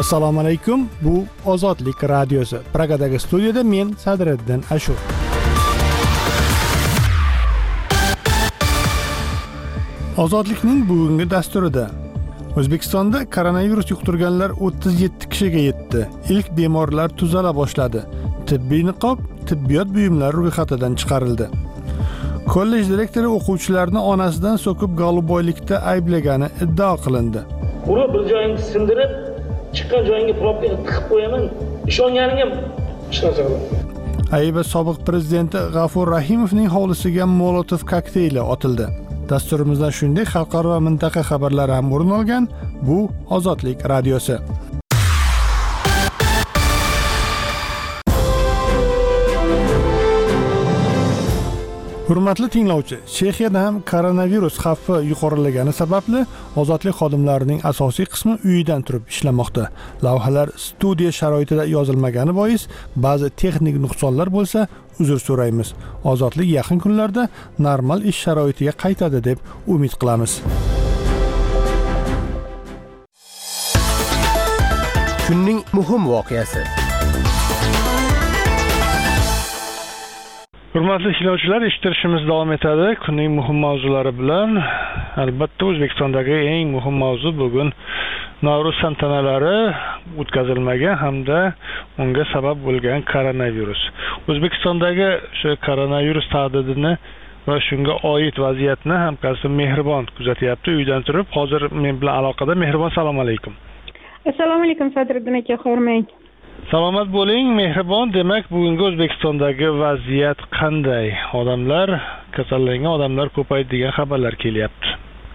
Assalomu alaykum. Bu Ozodlik radiosi. Pragadagi studiyada men Sadriddin Ashur. Ozodlikning bugungi dasturida O'zbekistonda koronavirus yuqtirganlar 37 kishiga yetdi. İlk bemorlar tuzala boshladi. Tibbiy niqob, tibbiyot buyumlari ro'yxatidan chiqarildi. Kollej direktori o'quvchilarni onasidan so'kib g'olibboylikda ayblagani iddao qilindi. Uni bir joyingni sindirib, chiqqan joyingga probka tiqib qo'yaman. Ishonganingga ishonsa bo'ladi. Ayba sobiq prezidenti G'afur Rahimovning hovlisiga Molotov kokteyli otildi. Dasturimizda shunday xalqaro va mintaqa xabarlari ham o'rin olgan. Bu Ozodlik radiosi. Hurmatli tinglovchi, Chexiyada ham koronavirus xavfi yuqorilagani sababli ozodlik xodimlarining asosiy qismi uyidan turib ishlamoqda. Lavhalar studiya sharoitida yozilmagani bois ba'zi texnik nuqsonlar bo'lsa, uzr so'raymiz. Ozodlik yaqin kunlarda normal ish sharoitiga qaytadi deb umid qilamiz. Kunning muhim voqeasi. Hurmatli tinglovchilar, eshittirishimiz davom etadi. Kunning muhim mavzulari bilan albatta O'zbekistondagi eng muhim mavzu bugun Navro'z tantanalari o'tkazilmagan hamda unga sabab bo'lgan koronavirus. O'zbekistondagi shu koronavirus tahdidini va shunga oid vaziyatni hamkasbim Mehribon kuzatyapti uydan turib. Hozir men bilan aloqada. Mehribon, assalomu alaykum. Assalomu alaykum Sadriddin aka, xormang. Salomat bo'ling Mehribon. Demak, bugungi O'zbekistondagi vaziyat qanday? Odamlar, kasallangan odamlar ko'paydi degan xabarlar kelyapti.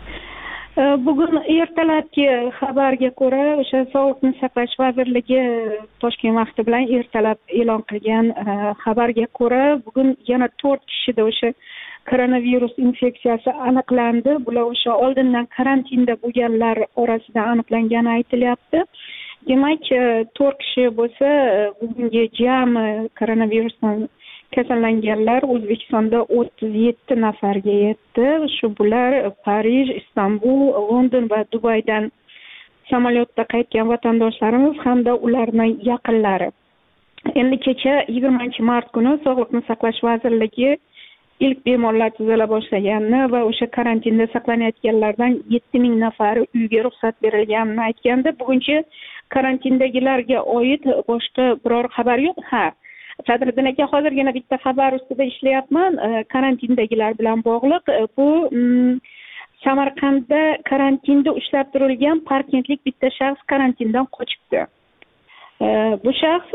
Bugun ertalabki xabarga ko'ra, o'sha Sog'liqni saqlash vazirligi Toshkent vaqti bilan ertalab e'lon qilgan xabarga ko'ra, bugun yana 4 kishida o'sha koronavirus infeksiyasi aniqlandi. Bular o'sha oldindan karantinda bo'lganlar orasida aniqlangani aytilyapti. Demak, 4 kishi bo'lsa, bugungi jami koronavirusdan kasallanganlar O'zbekistonda 37 nafarga yetdi. Shu bular Parij, Istanbul, London va Dubaydan samolyotda qaytgan vatandoshlarimiz hamda ularning yaqinlari. Endi kecha 20-mart kuni Sog'liqni saqlash vazirligi ilk bemorlar tuzala boshlaganini va o'sha karantinda saqlanayotganlardan 7000 nafari uyga ruxsat berilganini aytganda, bugunchi karantindagilarga oid boshqa biror xabar yo'q. Sadriddin aka, hozirgina bitta xabar ustida ishlayapman karantindagilar bilan bog'liq. Bu Samarqandda karantinda ushlab turilgan parkentlik bitta shaxs karantindan qochibdi. Bu shaxs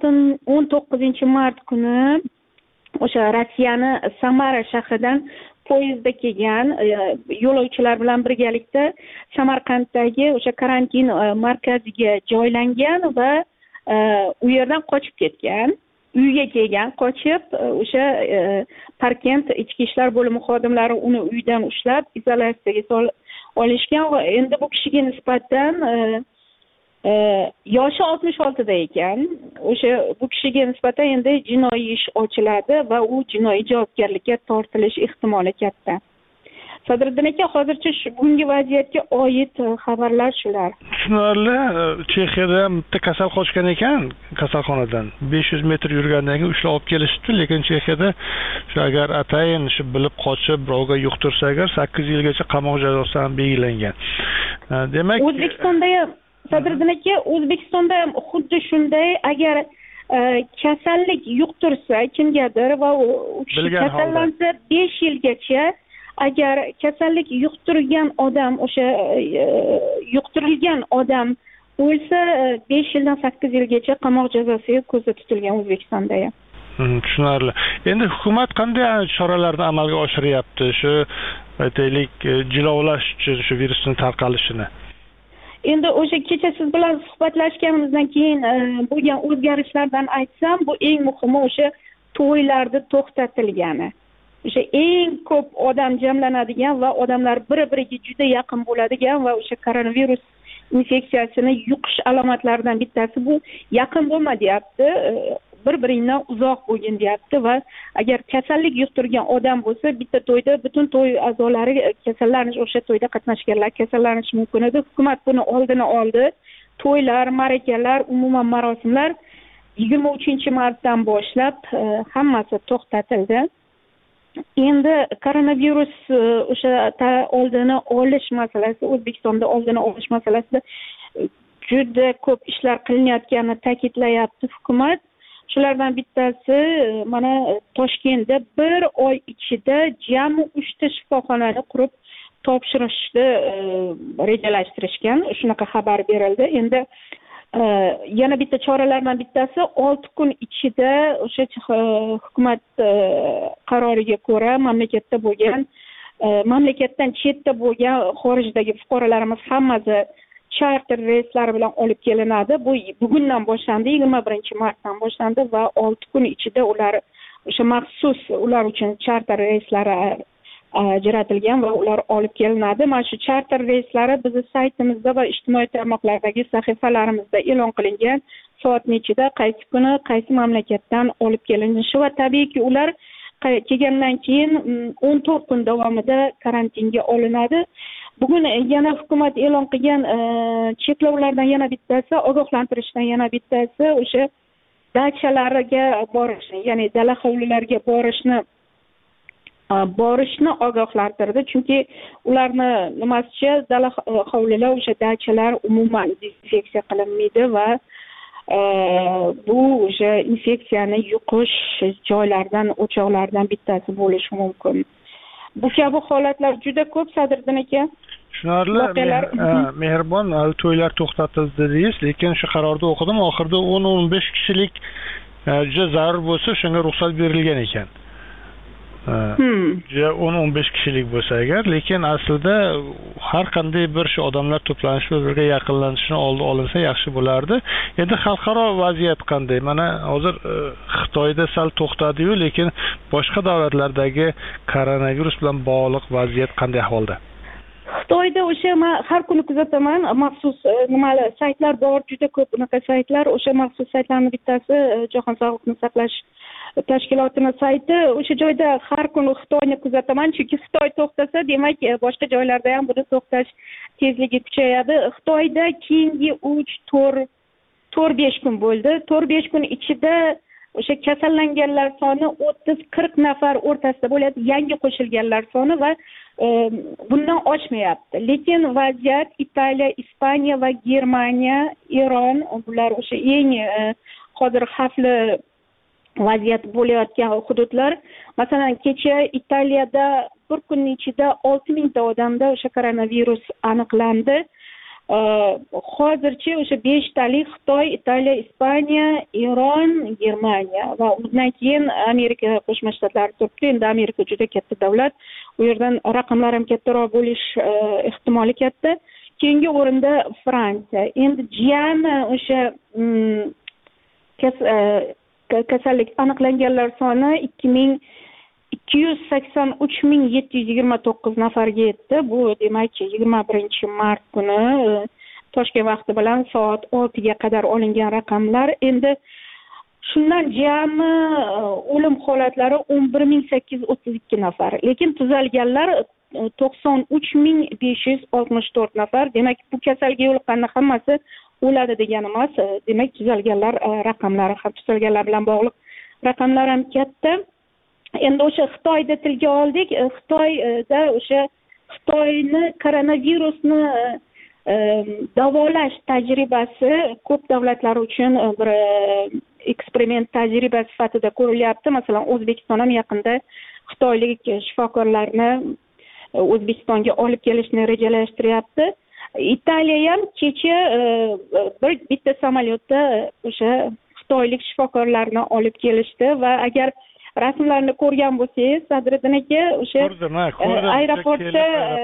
19-mart kuni o'sha Rossiyani Samara shahridan poyezdda kelgan, yo'lovchilar bilan birgalikda Samarqanddagi o'sha karantin markaziga joylangan va u yerdan qochib ketgan. Uyga kelgan, qochib, o'sha Parkent ichki ishlar bo'limi xodimlari uni uydan ushlab izolyatsiyaga olishgan va endi bu kishiga nisbatan yoshi 66 da ekan. O'sha bu kishiga nisbatan endi jinoiy ish ochiladi va u jinoiy javobgarlikka tortilish ehtimoli katta. Sadriddin aka, hozircha bugungi vaziyatga oid xabarlar shular. Tushunarli. Chexiyada bitta kasal qochgan ekan kasalxonadan. 500 metr yurgandan keyin ushlab olib kelishdi, lekin Chexiyada shu agar atayin shu bilib qochib birovga yuqtirsa agar 8 yilgacha qamoq jazosi ham belgilangan. Demak, O'zbekistonda ham Sadriddin aka, O'zbekistonda ham xuddi shunday, agar kasallik yuqtirsa kimgadir va u kishi kasallansa 5 yilgacha, agar kasallik yuqtirgan odam o'sha yuqtirilgan odam o'lsa 5 yildan 8 yilgacha qamoq jazosiga ko'zda tutilgan O'zbekistonda ham. Tushunarli. Endi hukumat qanday choralarni amalga oshiryapti shu aytaylik jilovlash uchun shu virusning tarqalishini? Endi o'sha kecha siz bilan suhbatlashganimizdan keyin bo'lgan o'zgarishlardan aytsam, bu eng muhimi o'sha to'ylarda to'xtatilgani. O'sha eng ko'p odam jamlanadigan va odamlar bir-biriga juda yaqin bo'ladigan va o'sha koronavirus infeksiyasini yuqish alomatlaridan bittasi bu yaqin bo'lma deyapti. bir-biringdan uzoq bo'lgin deyapti va agar kasallik yuqtirgan odam bo'lsa bitta to'yda butun to'y a'zolari kasallanish, o'sha to'yda qatnashganlar kasallanishi mumkin edi. Hukumat buni oldini oldi to'ylar, ma'rakalar, umuman marosimlar 23-martdan boshlab hammasi to'xtatildi. Endi koronavirus o'sha oldini olish masalasi, O'zbekistonda oldini olish masalasida juda ko'p ishlar qilinayotganini ta'kidlayapti hukumat. Shulardan bittasi mana Toshkentda bir oy ichida jami 3 ta shifoxonani qurib topshirishni rejalashtirishgan. Shunaqa xabar berildi. Endi yana bitta choralardan bittasi 6 kun ichida o'sha hukumat qaroriga ko'ra mamlakatda bo'lgan, mamlakatdan chetda bo'lgan xorijdagi fuqarolarimiz hammasi charter reyslari bilan olib kelinadi. Bu bugundan boshlandi, 21-martdan boshlandi va 6 kun ichida ular o'sha maxsus ular uchun charter reyslari ajratilgan va ular olib kelinadi. Mana shu charter reyslari bizning saytimizda va ijtimoiy tarmoqlardagi sahifalarimizda e'lon qilingan, soat nechida, qaysi kuni, qaysi mamlakatdan olib kelinishi va tabiiyki ular kelgandan keyin 14 kun davomida karantinga olinadi. Bugun yana hukumat e'lon qilgan cheklovlardan yana bittasi, ogohlantirishdan yana bittasi o'sha dachalarga borishni, ya'ni dala hovlilarga borishni ogohlantirdi. Chunki ularni nimasicha dala hovlilar, o'sha dachalar umuman dezinfeksiya qilinmaydi va bu o'sha infeksiyani yuqish joylaridan, o'choqlardan bittasi bo'lishi mumkin. Bu kabi holatlar juda ko'p, Sadriddin aka. Tushunarli. Mehribon, to'ylar to'xtatildi dedingiz, lekin shu qarorda o'qidim, oxirida 10-15 kishilik juda zarur bo'lsa, shunga ruxsat berilgan ekan. 10-15 kishilik bo'lsa agar, lekin aslida har qanday bir shu odamlar to'planishi, bir-biriga yaqinlanishini oldi olinsa yaxshi bo'lardi. Endi xalqaro vaziyat qanday? Mana hozir Xitoyda sal to'xtadi-yu, lekin boshqa davlatlardagi koronavirus bilan bog'liq vaziyat qanday ahvolda? Xitoyda o'sha men har kuni kuzataman, maxsus saytlar bor, juda ko'p bunaqa saytlar. O'sha maxsus saytlarning bittasi Jahon sog'liqni saqlash tashkilotining sayti. O'sha joyda har kuni Xitoyni kuzataman, chunki Xitoy to'xtasa, demak boshqa joylarda ham buni to'xtash tezligi kuchayadi. Xitoyda keyingi 3-4-5 kun bo'ldi. 4-5 kun ichida o'sha kasallanganlar soni 30-40 nafar o'rtasida bo'ladi, yangi qo'shilganlar soni va bundan oshmayapti. Lekin vaziyat Italiya, Ispaniya va Germaniya, Eron, bular o'sha eng hozir xavfli vaziyat bo'layotgan hududlar. Masalan, kecha Italiyada bir kunning ichida 6000 ta odamda o'sha koronavirus aniqlandi. Hozircha o'sha 5 talik Xitoy, Italiya, Ispaniya, Eron, Germaniya va undan keyin Amerika Qo'shma Shtatlari turibdi. Endi Amerika juda katta davlat. U yerdan raqamlar ham kattaroq bo'lish ehtimoli katta. Keyingi o'rinda Fransiya. Endi jami o'sha kasallik aniqlanganlar soni 283.729 nafarga yetdi. Bu demak 21-mart kuni Toshkent vaqti bilan soat 6 ga qadar olingan raqamlar. Endi shundan jami o'lim holatlari 11.832 nafar. Lekin tuzalganlar 93.564 nafar. Demak, bu kasalga yo'liqqanlar hammasi o'ladi degani emas. Demak, tuzalganlar raqamlari ham, tuzalganlar bilan bog'liq raqamlar ham katta. Endi o'sha Xitoyda tilga oldik. Xitoyda o'sha Xitoyni koronavirusni davolash tajribasi ko'p davlatlar uchun bir eksperiment tajriba sifatida ko'rilyapti. Masalan, O'zbekiston ham yaqinda xitoylik shifokorlarni O'zbekistonga olib kelishni rejalashtiryapti. Italiya ham kecha bitta samolyotda o'sha xitoylik shifokorlarni olib kelishdi va agar rasmlarni ko'rgan bo'lsangiz, Sadriddin aka, o'sha aeroportda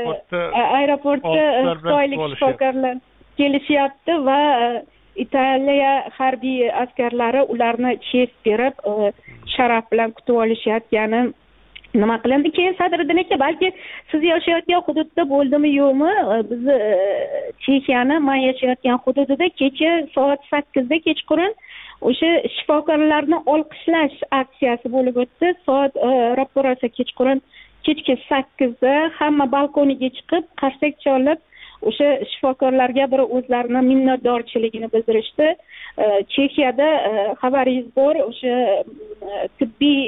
xitoylik shifokorlar kelishyapti va Italiya harbiy askarlari ularni chest berib sharaf bilan kutib olishayotgani nima qilindi? Keyin Sadriddin aka, balki siz yashayotgan hududda bo'ldimi yo'qmi? Biz Chexiyani, men yashayotgan hududida kecha soat 8 da kechqurun o'sha shifokorlarni olqishlash aksiyasi bo'lib o'tdi. Soat ro'parasi kechqurun kechki 8 da hamma balkoniga chiqib qarsak chalib o'sha shifokorlarga bir o'zlarini minnatdorchiligini bildirishdi. Chexiyada xabaringiz bor, o'sha tibbiy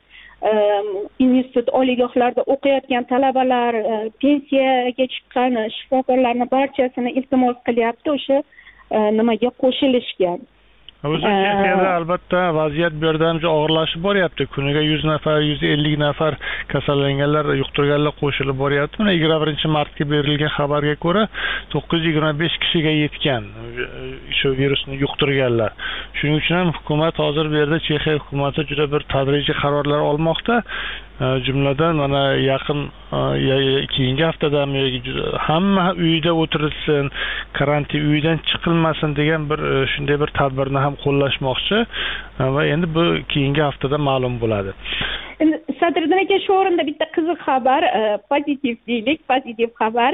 institut oliygohlarda o'qiyotgan talabalar pensiyaga chiqqan shifokorlarni barchasini iltimos qilyapti o'sha nimaga qo'shilishgan. O'zi Chexiyada albatta vaziyat bu yerda ancha og'irlashib boryapti. Kuniga 100 nafar, 150 nafar kasallanganlar, yuqtirganlar qo'shilib boryapti. Mana 21-martga berilgan xabarga ko'ra 925 kishiga yetgan shu virusni yuqtirganlar. Shuning uchun ham hukumat hozir bu yerda Chexiya hukumati juda bir tadrijiy qarorlar olmoqda. Jumladan mana yaqin keyingi haftada hamma uyida o'tirilsin, karantin uyidan chiqilmasin degan bir shunday bir tadbirni ham qo'llashmoqchi va endi bu keyingi haftada ma'lum bo'ladi. Endi Sadriddin aka, shu o'rinda bitta qiziq xabar, pozitiv deylik, pozitiv xabar.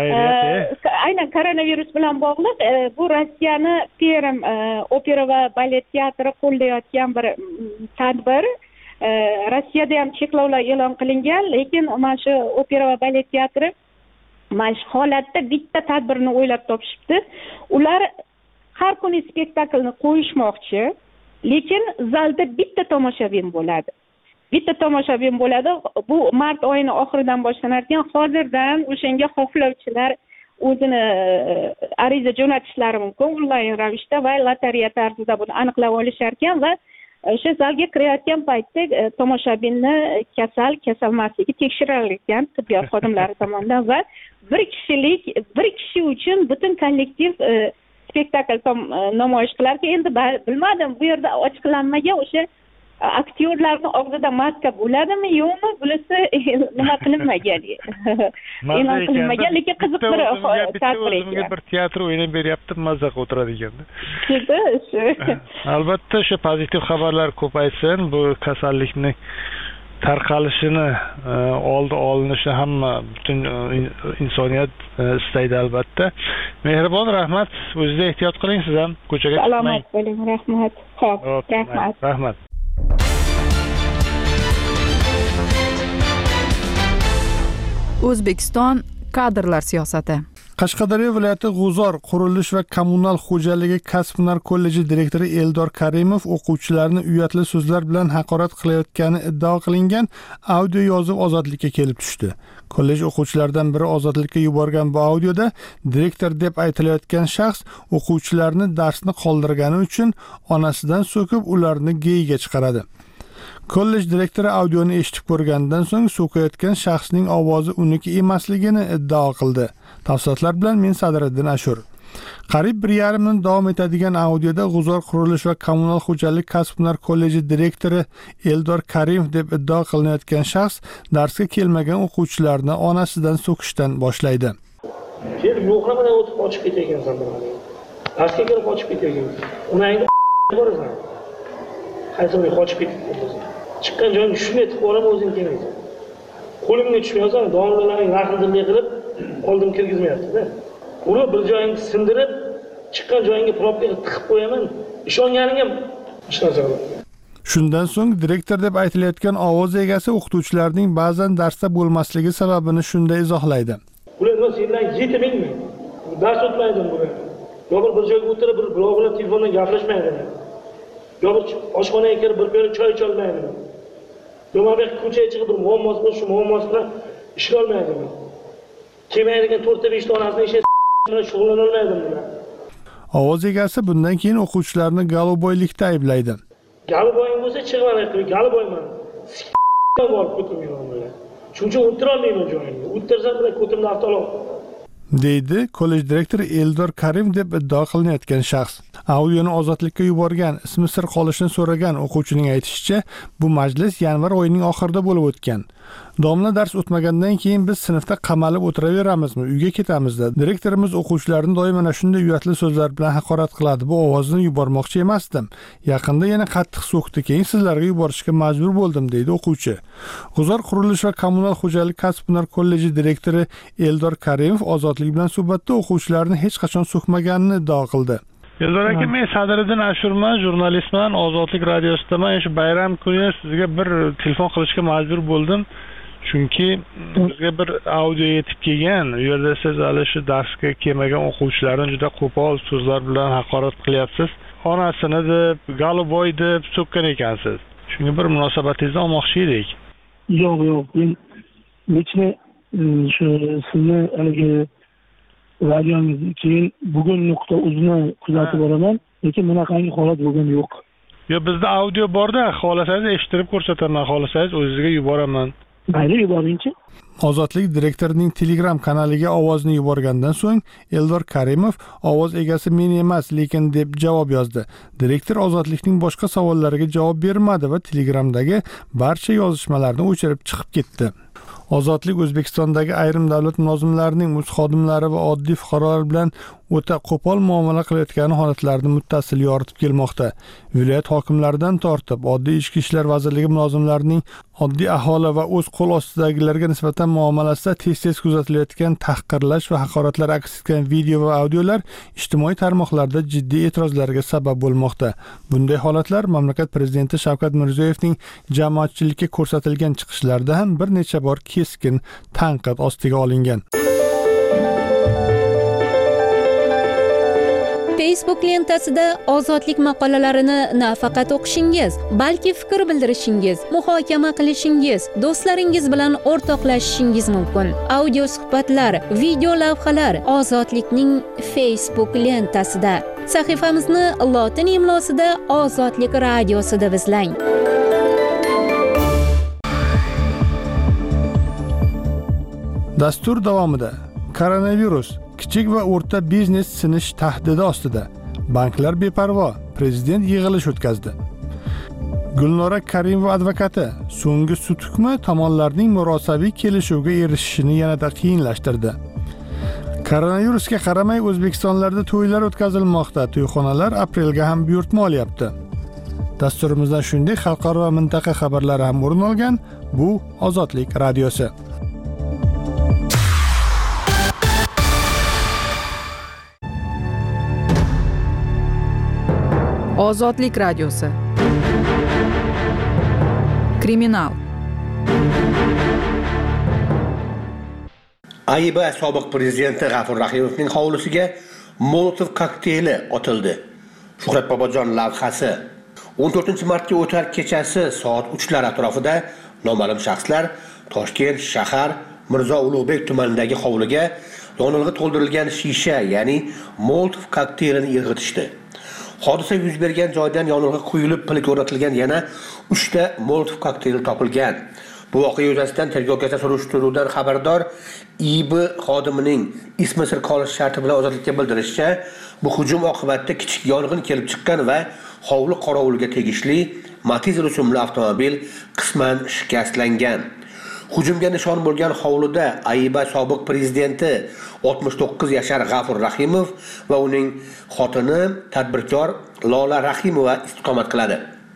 Aynan koronavirus bilan bog'liq bu Rossiyani Perm opera va balet teatri qo'llayotgan bir tadbir. Rossiyada ham cheklovlar e'lon qilingan, lekin mana shu opera va balet teatri mana shu holatda bitta tadbirni o'ylab topishibdi. Ular har kuni spektaklni qo'yishmoqchi, lekin zalda bitta tomoshabin bo'ladi. Bitta tomoshabin bo'ladi. Bu mart oyining oxiridan boshlangan. Hozirdan o'shanga xohlovchilar o'zini ariza jo'natishlari mumkin onlayn ravishda va lotereya tarzida buni aniqlab olishar ekan va o'sha zalga kirayotgan paytda tomoshabinni kasal-kasalmasligi tekshirilar ekan tibbiyot xodimlari tomonidan va bir kishi uchun butun kollektiv spektakl namoyish qilarkan. Endi bilmadim, bu yerda ochiqlanmagan o'sha aktyorlarni og'zida maska bo'ladimi yo'qmi, bunisi nima qilinmagan. E'lon qilinmagan, lekin qiziq bir tadbir ekan. Bir teatr o'ynab beryapti, mazza qilib o'tiradiganda. Shu. Albatta o'sha pozitiv xabarlar ko'paysin, bu kasallikning tarqalishini oldi olinishi hamma butun insoniyat istaydi albatta. Mehribon, rahmat. O'zingiz ehtiyot qiling, siz ham ko'chaga chiqmang. Salomat bo'ling, rahmat. Xo'p, rahmat. Rahmat. O'zbekiston kadrlar siyosati. Qashqadaryo viloyati G'uzor qurilish va kommunal xo'jaligi kasb-hunar kolleji direktori Eldor Karimov o'quvchilarni uyatli so'zlar bilan haqorat qilayotgani iddao qilingan audio yozib ozodlikka kelib tushdi. Kollej o'quvchilaridan biri ozodlikka yuborgan bu audioda direktor deb aytilayotgan shaxs o'quvchilarni darsni qoldirgani uchun onasidan so'kib ularni geyiga chiqaradi. Kollej direktori audioni eshitib ko'rgandan so'ng so'kayotgan shaxsning ovozi uniki emasligini iddao qildi. Tafsilotlar bilan men Sadriddin Ashur. Qariyb 1,5 minut davom etadigan audioda G'uzor qurilish va kommunal xo'jalik kasb-hunar kolleji direktori Eldor Karimov deb iddao qilinayotgan shaxs darsga kelmagan o'quvchilarni onasidan so'kishdan boshlaydi. Kelib yo'qlamadan o'tib qochib ketayotgansan birodar. Darsga kelib qochib ketayotgansan. Unangni borasan. Qaysi qochib ketibsan. Chiqqan joyingga shunday etib qo'yam o'zing kelmaysan. Qo'limga tushmaysan, domlalarning rahmdillik qilib qo'ldim kirgizmayapti-da. Uni bir joyingni sindirib, chiqqan joyingga propkaga tiqib qo'yaman. Ishonganingga ishonsa bo'ladi. Shundan so'ng direktor deb aytilayotgan ovoz egasi o'qituvchilarning ba'zan darsda bo'lmasligi sababini shunday izohlaydi. Ular nima sendan yetimingmi? Dars o'tmaydim bular. Yo'q bir joyga o'tirib birov bilan telefondan gaplashmaydi. Yo'q oshxonaga kirib bir piyola choy icha olmaydi. Yo'q bu ko'chaga chiqib bir muammosi bor, shu muammosi bilan ishlay olmaydi. Kelmaydigan 4-5 ta onasini ishi bilan shug'ullana olmaydi bular. Ovoz egasi bundan keyin o'quvchilarni galoboylikda ayblaydi. Galoboying bo'lsa chiqmay qo'y, galoboyman. Bor ko'timman bular. Shuning uchun o'tira olmayman joyimga. O'tirsam bilan ko'timni avtolab deydi kollej direktori Eldor Karim deb iddao qilinayotgan shaxs. Audioni ozodlikka yuborgan, ismi sir qolishini so'ragan o'quvchining aytishicha, bu majlis yanvar oyining oxirida bo'lib o'tgan. Domla dars o'tmagandan keyin biz sinfda qamalib o'tiraveramizmi, uyga ketamizda. Direktorimiz o'quvchilarni doim mana shunday uyatli so'zlar bilan haqorat qiladi. Bu ovozni yubormoqchi emasdim. Yaqinda yana qattiq so'kdi, keyin sizlarga yuborishga majbur bo'ldim, deydi o'quvchi. G'uzor qurilish va kommunal xo'jalik kasb-hunar kolleji direktori Eldor Karimov ozodlik bilan suhbatda o'quvchilarni hech qachon so'kmaganini iddao qildi. Eldor aka, men Sadriddin Ashurman, jurnalistman, Ozodlik radiosidaman. Shu bayram kuni sizga bir telefon qilishga majbur bo'ldim. Chunki bizga bir audio yetib kelgan. U yerda siz hali shu darsga kelmagan o'quvchilarni juda qo'pol so'zlar bilan haqorat qilyapsiz. Onasini deb, Galoboy deb so'kkan ekansiz. Shunga bir munosabatingizni olmoqchi edik. Yo'q, men nechta shu sizni haligi radiomizni keyin bugun.uz'ni kuzatib boraman, lekin bunaqangi holat bo'lgan yo'q. Yo, bizda audio borda, xohlasangiz eshittirib ko'rsataman, xohlasangiz o'zingizga yuboraman. Mayli, yuboringchi. Ozodlik direktorining Telegram kanaliga ovozni yuborgandan so'ng Eldor Karimov ovoz egasi men emas, lekin deb javob yozdi. Direktor Ozodlikning boshqa savollariga javob bermadi va Telegramdagi barcha yozishmalarni o'chirib chiqib ketdi. Ozodlik O'zbekistondagi ayrim davlat mulozimlarining o'z xodimlari va oddiy fuqarolar bilan o'ta qo'pol muomala qilayotgani holatlarini muttasil yoritib kelmoqda. Viloyat hokimlaridan tortib, oddiy ichki ishlar vazirligi mulozimlarining oddiy aholi va o'z qo'l ostidagilarga nisbatan muomalasida tez-tez kuzatilayotgan tahqirlash va haqoratlar aks etgan video va audiolar ijtimoiy tarmoqlarda jiddiy e'tirozlarga sabab bo'lmoqda. Bunday holatlar mamlakat prezidenti Shavkat Mirziyoyevning jamoatchilikka ko'rsatilgan chiqishlarida ham bir necha bor keskin tanqid ostiga olingan. Facebook lentasida ozodlik maqolalarini nafaqat o'qishingiz, balki fikr bildirishingiz, muhokama qilishingiz, do'stlaringiz bilan o'rtoqlashishingiz mumkin. Audio suhbatlar, video lavhalar Ozodlikning Facebook lentasida. Sahifamizni lotin imlosida Ozodlik radiosi deb izlang. Dastur davomida koronavirus kichik va o'rta biznes sinish tahdidi ostida. Banklar beparvo, prezident yig'ilish o'tkazdi. Gulnora Karimova advokati so'nggi sud hukmi tomonlarning murosaviy kelishuvga erishishini yanada qiyinlashtirdi. Koronavirusga qaramay O'zbekistonlarda to'ylar o'tkazilmoqda. To'yxonalar aprelga ham buyurtma olyapti. Dasturimizdan shunday xalqaro va mintaqa xabarlari ham o'rin olgan. Bu Ozodlik radiosi. Ozodlik radiosi. Kriminal. Ayba sobiq prezidenti G'afur Rahimovning hovlisiga Molotov kokteyli otildi. Shuhrat Bobojon lavhasi. 14-martga o'tar kechasi soat 3lar atrofida noma'lum shaxslar Toshkent shahar Mirzo Ulug'bek tumanidagi hovliga yonilg'i to'ldirilgan shisha, ya'ni Molotov kokteylini irg'itishdi. Hodisa yuz bergan joydan yonilg'i quyilib, pilga o'rnatilgan yana 3 ta Molotov kokteyli topilgan. Bu voqea yuzasidan tergovgacha surishtiruvdan xabardor IB xodimining ismi sir qolish sharti bilan Ozodlikka bildirishicha, bu hujum oqibatida kichik yong'in kelib chiqqan va hovli qorovuliga tegishli Matiz rusumli avtomobil qisman shikastlangan. Hujumga nishon bo'lgan hovlida Ayba sobiq prezidenti 69 yashar G'afur Rahimov va uning xotini tadbirkor Lola Rahimova istiqomat qiladi.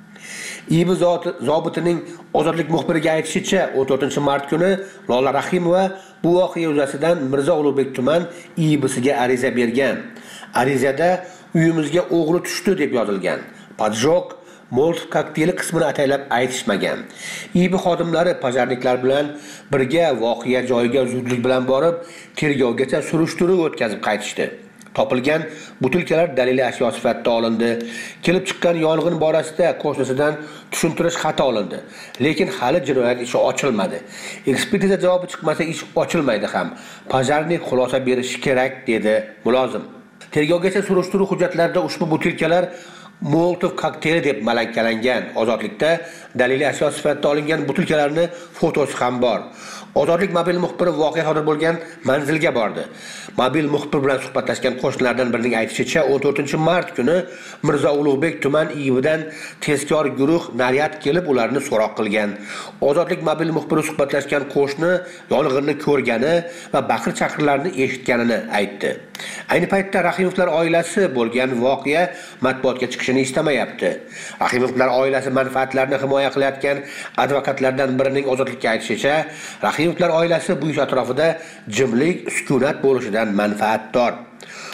IB zobitining Ozodlik muxbiriga aytishicha, 14-mart kuni Lola Rahimova bu voqea yuzasidan Mirzo Ulug'bek tuman IBsiga ariza bergan. Arizada uyimizga o'g'ri tushdi deb yozilgan. Poджог Molotov kokteyli qismini ataylab aytishmagan. IB xodimlari pojarniklar bilan birga voqea joyiga zudlik bilan borib, tergovgacha surishtiruv o'tkazib qaytishdi. Topilgan butilkalar daliliy ashyo sifatida olindi. Kelib chiqqan yong'in borasida qo'shnisidan tushuntirish xati olindi. Lekin hali jinoyat ishi ochilmadi. Ekspertiza javobi chiqmasa ish ochilmaydi ham. Pojarnik xulosa berishi kerak, dedi mulozim. Tergovgacha surishtiruv hujjatlarida ushbu butilkalar Molotov kokteyli deb malakkalangan. Ozodlikda daliliy ashyo sifatida olingan butilkalarning fotosi ham bor. Ozodlik mobil muxbiri voqea sodir bo'lgan manzilga bordi. Mobil muxbir bilan suhbatlashgan qo'shnilardan birining aytishicha, 14-mart kuni Mirzo Ulug'bek tuman IBdan tezkor guruh naryad kelib ularni so'roq qilgan. Ozodlik mobil muxbiri suhbatlashgan qo'shni yong'inni ko'rgani va baqir-chaqirlarni eshitganini aytdi. Ayni paytda Rahimovlar oilasi bo'lgan voqea matbuotga chiqishini istamayapti. Rahimovlar oilasi manfaatlarini himoya qilayotgan advokatlardan birining Ozodlikka aytishicha, Rahimovlar oilasi bu ish atrofida jimlik, sukunat bo'lishidan manfaatdor.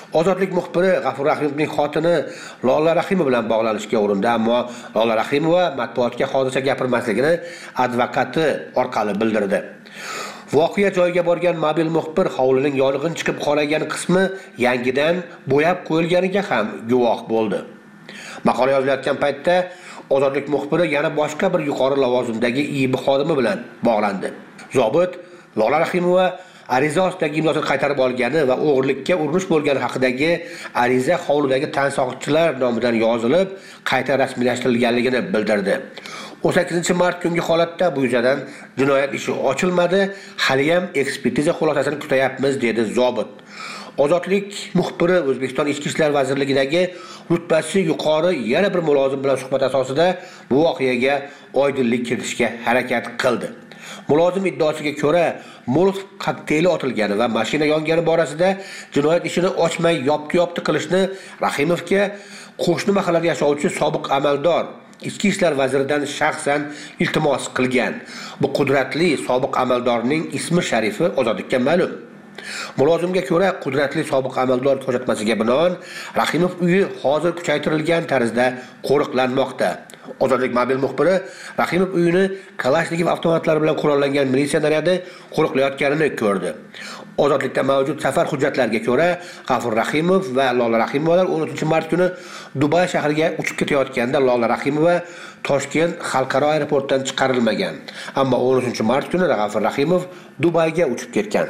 Ozodlik muxbiri G'afur Rahimovning xotini Lola Rahimova bilan bog'lanishga urindi, ammo Lola Rahimova matbuotga hozircha gapirmasligini advokati orqali bildirdi. Voqea joyiga borgan mobil muxbir hovlining yong'in chiqib qolgan qismi yangidan bo'yab qo'yilganiga ham guvoh bo'ldi. Maqola yozilayotgan paytda Ozodlik muxbiri yana boshqa bir yuqori lavozimdagi IIB xodimi bilan bog'landi. Zobit Lola Rahimova ariza ostidagi imzosini qaytarib olgani va o'g'irlikka urinish bo'lgani haqidagi ariza hovlidagi tansoqchilar nomidan yozilib, qayta rasmiylashtirilganligini bildirdi. 18-mart kungi holatda bu yuzasidan jinoyat ishi ochilmadi, hali ham ekspertiza xulosasini kutayapmiz, dedi zobit. Ozodlik muxbiri O'zbekiston Ichki ishlar vazirligidagi rutbasi yuqori yana bir mulozim bilan suhbat asosida bu voqeaga oydinlik kiritishga harakat qildi. Mulozim iddaosiga ko'ra, Molotov kokteyli otilgani va mashina yongani borasida jinoyat ishini ochmay yopti qilishni Rahimovga qo'shni mahallada yashovchi sobiq amaldor Ichki ishlar vaziridan shaxsan iltimos qilgan. Bu qudratli sobiq amaldorning ismi sharifi Ozodlikka ma'lum. Mulozimga ko'ra, qudratli sobiq amaldor ko'rsatmasiga binoan Rahimov uyi hozir kuchaytirilgan tarzda qo'riqlanmoqda. Ozodlik mobil muxbiri Rahimov uyini Kalashnikov avtomatlari bilan qurollangan militsiya naryadi qo'riqlayotganini ko'rdi. Ozodlikda mavjud safar hujjatlariga ko'ra, G'afur Rahimov va Lola Rahimovalar 13-mart kuni Dubay shahriga uchib ketayotganda Lola Rahimova Toshkent xalqaro aeroportdan chiqarilmagan. Ammo 13-mart kuni G'afur Rahimov Dubayga uchib ketgan.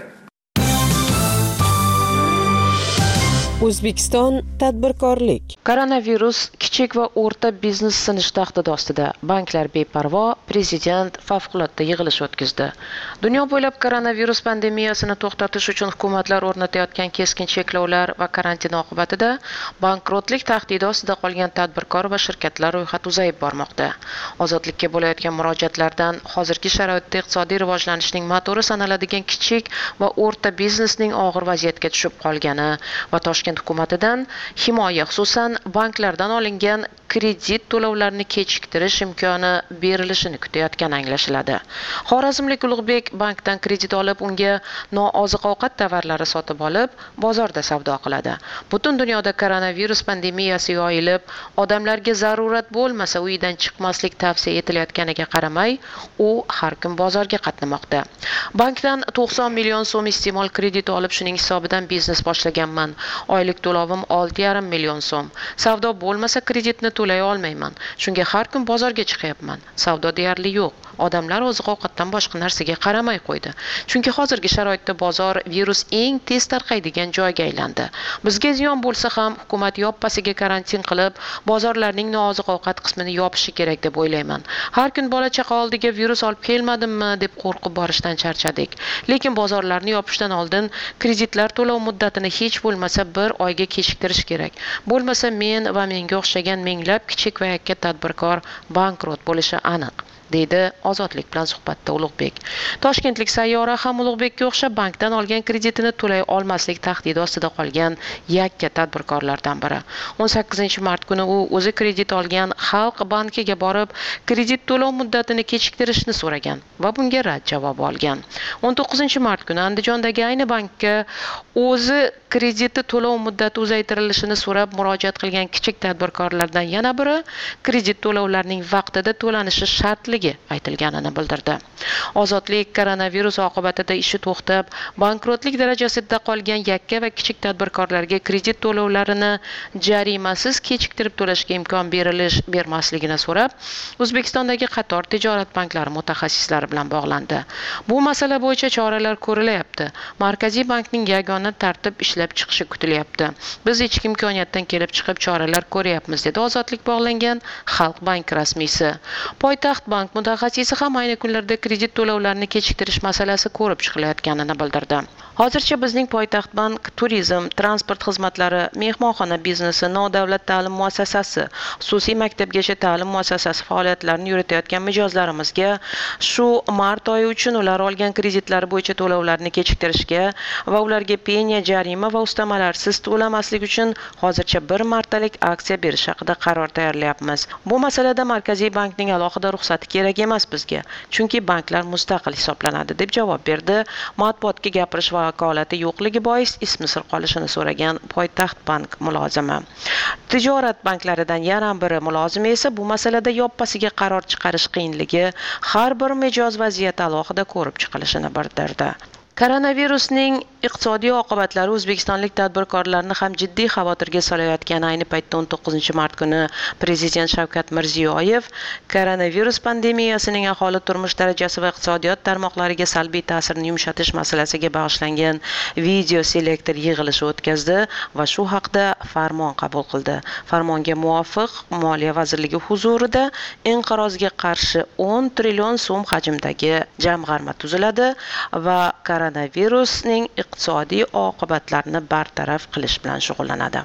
O'zbekiston tadbirkorlik. Koronavirus kichik va o'rta biznes sinish tahdidi ostida. Banklar beparvo, prezident favqulodda yig'ilish o'tkazdi. Dunyo bo'ylab koronavirus pandemiyasini to'xtatish uchun hukumatlar o'rnatayotgan keskin cheklovlar va karantin oqibatida bankrotlik tahdidi ostida qolgan tadbirkor va shirkatlar ro'yxati uzayib bormoqda. Ozodlikka bo'layotgan murojaatlardan hozirgi sharoitda iqtisodiy rivojlanishning motori sanaladigan kichik va o'rta biznesning og'ir vaziyatga tushib qolgani va Toshkent hukumatidan himoya, xususan banklardan olingan kredit to'lovlarini kechiktirish imkoni berilishini kutayotgani anglashiladi. Xorazmlik Ulug'bek bankdan kredit olib, unga nooziq-ovqat tovarlari sotib olib, bozorda savdo qiladi. Butun dunyoda koronavirus pandemiyasi yoyilib, odamlarga zarurat bo'lmasa uyidan chiqmaslik tavsiya etilayotganiga qaramay, u har kun bozorga qatnamoqda. Bankdan 90 million so'm iste'mol krediti olib, shuning hisobidan biznes boshlaganman. Oylik to'lovim 6,5 million so'm. Savdo bo'lmasa kreditni to'lay olmayman. Shunga har kun bozorga chiqyapman. Savdo deyarli yo'q. Odamlar oziq-ovqatdan boshqa narsaga qaramay qo'ydi. Chunki hozirgi sharoitda bozor virus eng tez tarqaydigan joyga aylandi. Bizga ziyon bo'lsa ham hukumat yoppasiga karantin qilib, bozorlarning nooziq-ovqat qismini yopishi kerak deb o'ylayman. Har kun bola-chaqa oldiga virus olib kelmadimmi deb qo'rqib borishdan charchadik. Lekin bozorlarni yopishdan oldin kreditlar to'lov muddatini hech bo'lmasa 1 oyga kechiktirish kerak. Bo'lmasa men va menga o'xshagan minglab kichik va yakka tadbirkor bankrot bo'lishi aniq, deydi Ozodlik bilan suhbatda Ulug'bek. Toshkentlik Sayyora ham Ulug'bekka o'xshab bankdan olgan kreditini to'lay olmaslik tahdidi ostida qolgan yakka tadbirkorlardan biri. 18-mart kuni u o'zi kredit olgan Xalq bankiga borib, kredit to'lov muddatini kechiktirishni so'ragan va bunga rad javobi olgan. 19-mart kuni Andijondagi ayni bankka o'zi krediti to'lov muddati uzaytirilishini so'rab murojaat qilgan kichik tadbirkorlardan yana biri kredit to'lovlarining vaqtida to'lanishi shartligi aytilganini bildirdi. Ozodlik koronavirus oqibatida ishi to'xtab, bankrotlik darajasida qolgan yakka va kichik tadbirkorlarga kredit to'lovlarini jarimasiz kechiktirib to'lashga imkon bermasligini so'rab, O'zbekistondagi qator tijorat banklari mutaxassislari bilan bog'landi. Bu masala bo'yicha choralar ko'rilyapti. Markaziy bankning yagona tartib ishlab chiqishi kutilyapti. Biz ichki imkoniyatdan kelib chiqib choralar ko'ryapmiz, dedi Ozodlik bog'langan Xalq bank rasmiysi. Poytaxt bank mutaxassisi ham ayni kunlarda kredit to'lovlarini kechiktirish masalasi ko'rib chiqilayotganini bildirdi. Hozircha bizning Poytaxt bank turizm, transport xizmatlari, mehmonxona biznesi, nodavlat ta'lim muassasasi, xususiy maktabgacha ta'lim muassasasi faoliyatlarini yuritayotgan mijozlarimizga shu mart oyi uchun ular olgan kreditlari bo'yicha to'lovlarni kechiktirishga va ularga penya, jarima va ustamalarsiz to'lamaslik uchun hozircha 1 martalik aksiya berish haqida qaror tayyorlayapmiz. Bu masalada Markaziy bankning alohida ruxsati kerak emas bizga, chunki banklar mustaqil hisoblanadi, deb javob berdi matbuotga gapirish va vakolati yo'qligi bois ismi sir qolishini so'ragan Poytaxt bank mulozimi. Tijorat banklaridan yana biri mulozimi esa bu masalada yoppasiga qaror chiqarish qiyinligi, har bir mijoz vaziyat alohida ko'rib chiqilishini bildirdi. Koronavirusning iqtisodiy oqibatlari o'zbekistonlik tadbirkorlarni ham jiddiy xavotirga solayotgani ayni paytda 19 mart kuni Prezident Shavkat Mirziyoyev koronavirus pandemiyasining aholi turmush darajasi va iqtisodiyot tarmoqlariga salbiy ta'sirini yumshatish masalasiga bag'ishlangan video selektor yig'ilishi o'tkazdi va shu haqda farmon qabul qildi. Farmonga muvofiq Moliya vazirligi huzurida inqirozga qarshi 10 trillion so'm hajmdagi jamg'arma tuziladi va koronavirusning iqtisodiy oqibatlarini bartaraf qilish bilan shug'ullanadi.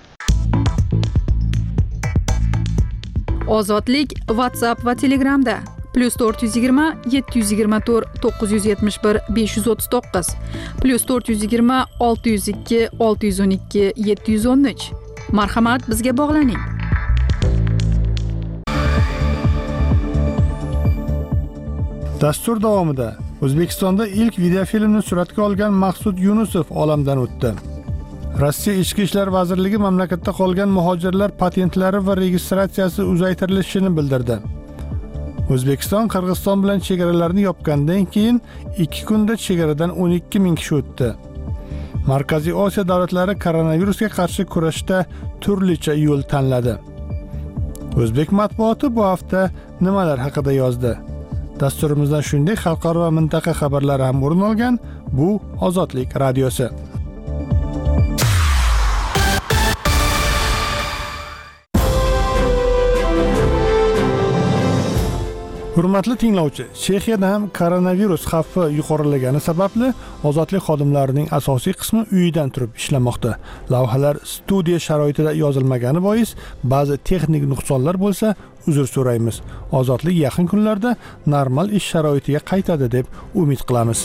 Ozodlik WhatsApp va Telegramda +420 724 971 539 +420 602 612 713. Marhamat, bizga bog'laning. Dastur davomida O'zbekistonda ilk videofilmni suratga olgan Maqsud Yunusov olamdan o'tdi. Rossiya Ichki ishlar vazirligi mamlakatda qolgan muhojirlar patentlari va registratsiyasi uzaytirilishini bildirdi. O'zbekiston Qirg'iziston bilan chegaralarni yopgandan keyin 2 kunda chegaradan 12 ming kishi o'tdi. Markaziy Osiyo davlatlari koronavirusga qarshi kurashda turlicha yo'l tanladi. O'zbek matbuoti bu hafta nimalar haqida yozdi? Dasturimizdan shunday xalqaro va mintaqa xabarlari ham o'rin olgan. Bu Ozodlik radiosi. Hurmatli tinglovchi, Chexiyada ham koronavirus xavfi yuqorilagani sababli ozodlik xodimlarining asosiy qismi uyidan turib ishlamoqda. Lavhalar studiya sharoitida yozilmagani bois ba'zi texnik nuqsonlar bo'lsa, uzr so'raymiz. Ozodlik yaqin kunlarda normal ish sharoitiga qaytadi deb umid qilamiz.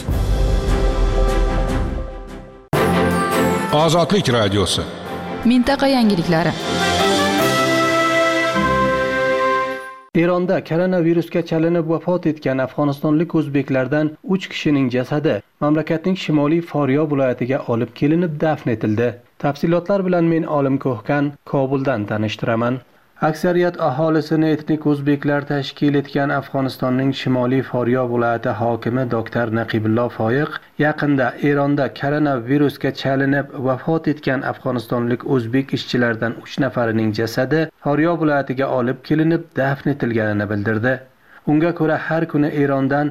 Ozodlik radiosi. Mintaqa yangiliklari. Eronda koronavirusga chalinib vafot etgan afg'onistonlik o'zbeklardan 3 kishining jasadi mamlakatning shimoliy Foryo viloyatiga olib kelinib dafn etildi. Tafsilotlar bilan men Olim Ko'hkan Kobuldan tanishtiraman. Aksariyat aholisini etnik o'zbeklar tashkil etgan Afg'onistonning shimoliy Foryo viloyati hokimi doktor Naqibullo Foyiq yaqinda Eronda koronavirusga chalinib vafot etgan afg'onistonlik o'zbek ishchilardan 3 nafarining jasadi Foryo viloyatiga olib kelinib dafn etilganini bildirdi. Unga ko'ra har kuni Erondan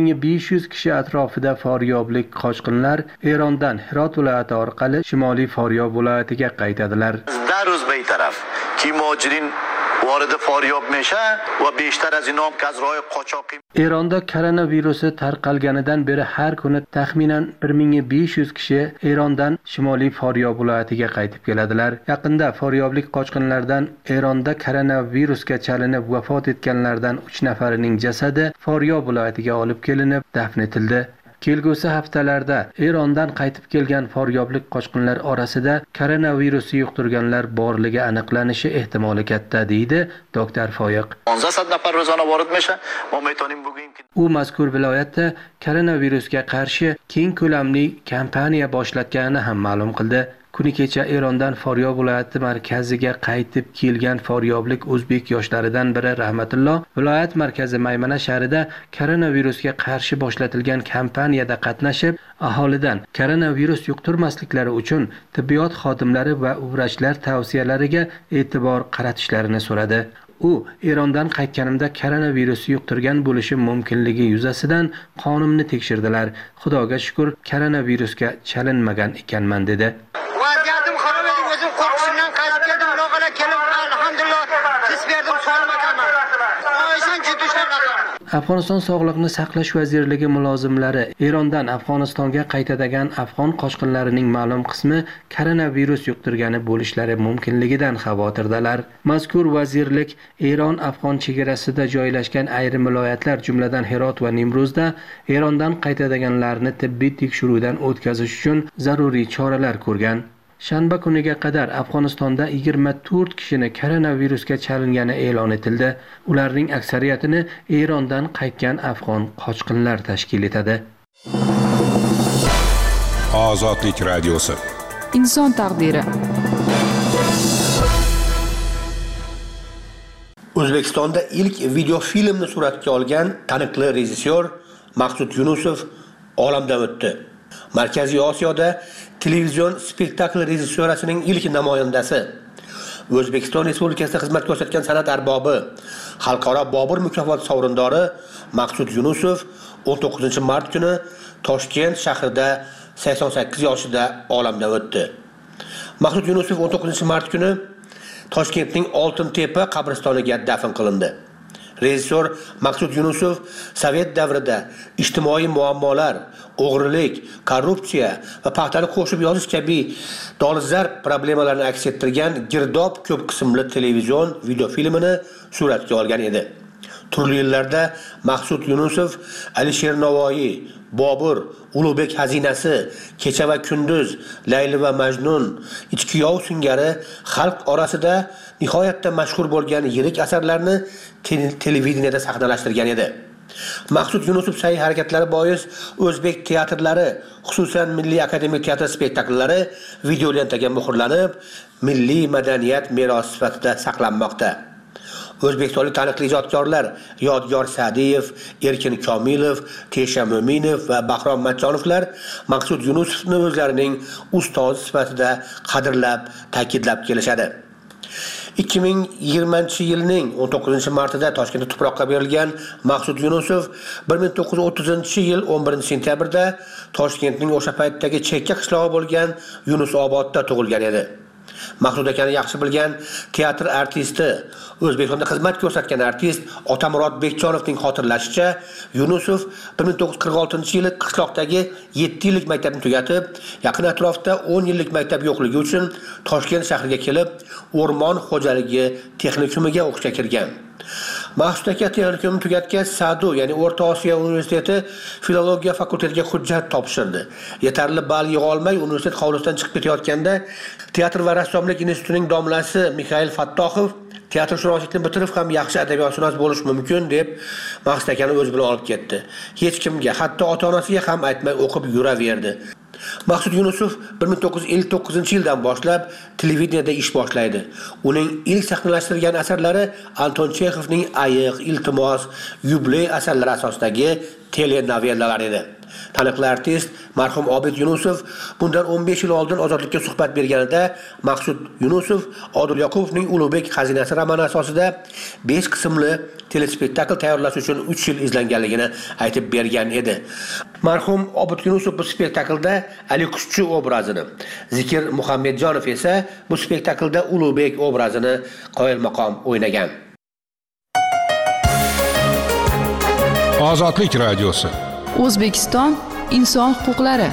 1500 kishi atrofida foryoblik qochqinlar Erondan Hirot viloyati orqali shimoliy Foryo viloyatiga qaytadilar. روز به این طرف که مهاجرین وارد فاریاب میشه و بیشتر از اینا هم که از راه قاچاقی Eronda koronavirusi tarqalganidan beri har kuni taxminan 1500 kishi Erondan shimoliy Foryo viloyatiga qaytib keladilar. Yaqinda foryoblik qochqinlardan Eronda koronavirusga chalinib vafot etganlardan 3 nafarining jasadi Foryo viloyatiga olib kelinib dafn etildi. Kelgusi haftalarda Erondan qaytib kelgan foryoblik qochqinlar orasida koronavirusni yuqtirganlar borligi aniqlanishi ehtimoli katta, deydi doktor Foyiq. 1500 nafar ro'zona vorid میشه ما میتونیم بگیم که U mazkur viloyatda koronavirusga qarshi keng ko'lamli kampaniya boshlatganini ham ma'lum qildi. Kuni kecha Erondan Foryo viloyati markaziga qaytib kelgan foryoblik o'zbek yoshlaridan biri Rahmatullo viloyat markazi Maymana shahrida koronavirusga qarshi boshlatilgan kampaniyada qatnashib, aholidan koronavirus yuqtirmasliklari uchun tibbiyot xodimlari va vrachlar tavsiyalariga e'tibor qaratishlarini so'radi. U Erondan qaytganimda koronavirusni yuqtirgan bo'lishim mumkinligi yuzasidan qonimni tekshirdilar. Xudoga shukr, koronavirusga chalinmagan ekanman dedi. Vaziyatim xarob edi, o'zim qo'rqishimdan qaytib keldim, loqala kelib, alhamdulillah, tis berdim, sog'lom ekanman. Oysan jiddiy ishlaryapman. Afg'oniston Sog'liqni saqlash vazirligi mulozimlari Erondan Afg'onistonga qaytadigan afg'on qochqinlarining ma'lum qismi koronavirus yuqtirgani bo'lishlari mumkinligidan xavotirdalar. Mazkur vazirlik Eron-Afg'on chegarasida joylashgan ayrim viloyatlar, jumladan Hirot va Nimruzda Erondan qaytadiganlarni tibbiy tekshiruvdan o'tkazish uchun zaruriy choralar ko'rgan. Shanba kuniga qadar Afg'onistonda 24 kishini koronavirusga chalingani e'lon etildi. Ularning aksariyatini Erondan qaytgan afg'on qochqinlar tashkil etadi. Ozodlik radiosi. Inson taqdiri. O'zbekistonda ilk video filmni suratga olgan taniqli rejissyor Maqsud Yunusov olamdan o'tdi. Markaziy Osiyoda televizion spektakl rejissyorasining ilk namoyandasi, O'zbekiston Respublikasida xizmat ko'rsatgan san'at arbobi, xalqaro Bobur mukofoti sovrindori Maqsud Yunusov 19-mart kuni Toshkent shahrida 88 yoshida olamdan o'tdi. Maqsud Yunusov 19-mart kuni Toshkentning Oltintepa qabristoniga dafn qilindi. Rejissor Maqsud Yunusov Sovet davrida ijtimoiy muammolar, o'g'rilik, korrupsiya va paxtani qo'shib yozish kabi dolzarb problemalarni aks ettirgan Girdob ko'p qismli televizion video filmini suratga olgan edi. Turli yillarda Maqsud Yunusov Alisher Navoiy, Bobur, Ulug'bek xazinasi, Kecha va kunduz, Layli va Majnun, Ichki yov singari xalq orasida nihoyatda mashhur bo'lgan yirik asarlarni televideniyada sahnalashtirgan edi. Maqsud Yunusov sa'y harakatlari bois o'zbek teatrlari, xususan Milliy akademik teatr spektakllari video lentaga muhrlanib, milliy madaniyat merosi sifatida saqlanmoqda. O'zbekistonlik taniqli ijodkorlar Yodgor Sa'diyev, Erkin Komilov, Tesha Mo'minov va Bahrom Matchonovlar Maqsud Yunusovni o'zlarining ustozi sifatida qadrlab, ta'kidlab kelishadi. 2020-yilning 19-martida Toshkentda tuproqqa berilgan Maqsud Yunusov 1930-yil 11-sentyabrda Toshkentning o'sha paytdagi chekka qishlog'i bo'lgan Yunusobodda tug'ilgan edi. Maqsud akani yaxshi bilgan teatr artisti, O'zbekistonda xizmat ko'rsatgan artist Otamurod Bekchonovning xotirlashicha, Yunusov 1946-yili qishloqdagi 7 yillik maktabni tugatib, yaqin atrofda 10 yillik maktab yo'qligi uchun Toshkent shahriga kelib, o'rmon xo'jaligi texnikumiga o'qishga kirgan. Maqsud aka texnikumni tugatgach, SADU, ya'ni O'rta Osiyo universiteti filologiya fakultetiga hujjat topshirdi. Yetarli ball yig'a olmay universitet hovlisidan chiqib ketayotganda teatr va rassomlik institutining domlasi Mikhail Fattoxov teatrshunoslikni bitirib ham yaxshi adabiyotshunos bo'lish mumkin deb Maqsud akani o'z bilan olib ketdi. Hech kimga, hatto ota-onasiga ham aytmay o'qib yuraverdi. Maqsud Yunusov 1959-yildan boshlab televideniyada ish boshlaydi. Uning ilk sahnalashtirgan asarlari Anton Chexovning Ayiq, Iltimos, Yubiley asarlari asosidagi telenovellalar edi. Taniqli artist marhum Obid Yunusov bundan 15 yil oldin Ozodlikka suhbat berganida Maqsud Yunusov Odil Yoqubovning Ulug'bek xazinasi romani asosida 5 qismli telespektakl tayyorlash uchun 3 yil izlanganligini aytib bergan edi. Marhum Obid Yunusov bu spektaklda Ali Qushchi obrazini, Zikir Muhammadjonov esa bu spektaklda Ulug'bek obrazini qoyilmaqom o'ynagan. Ozodlik radiosi. O'zbekiston inson huquqlari.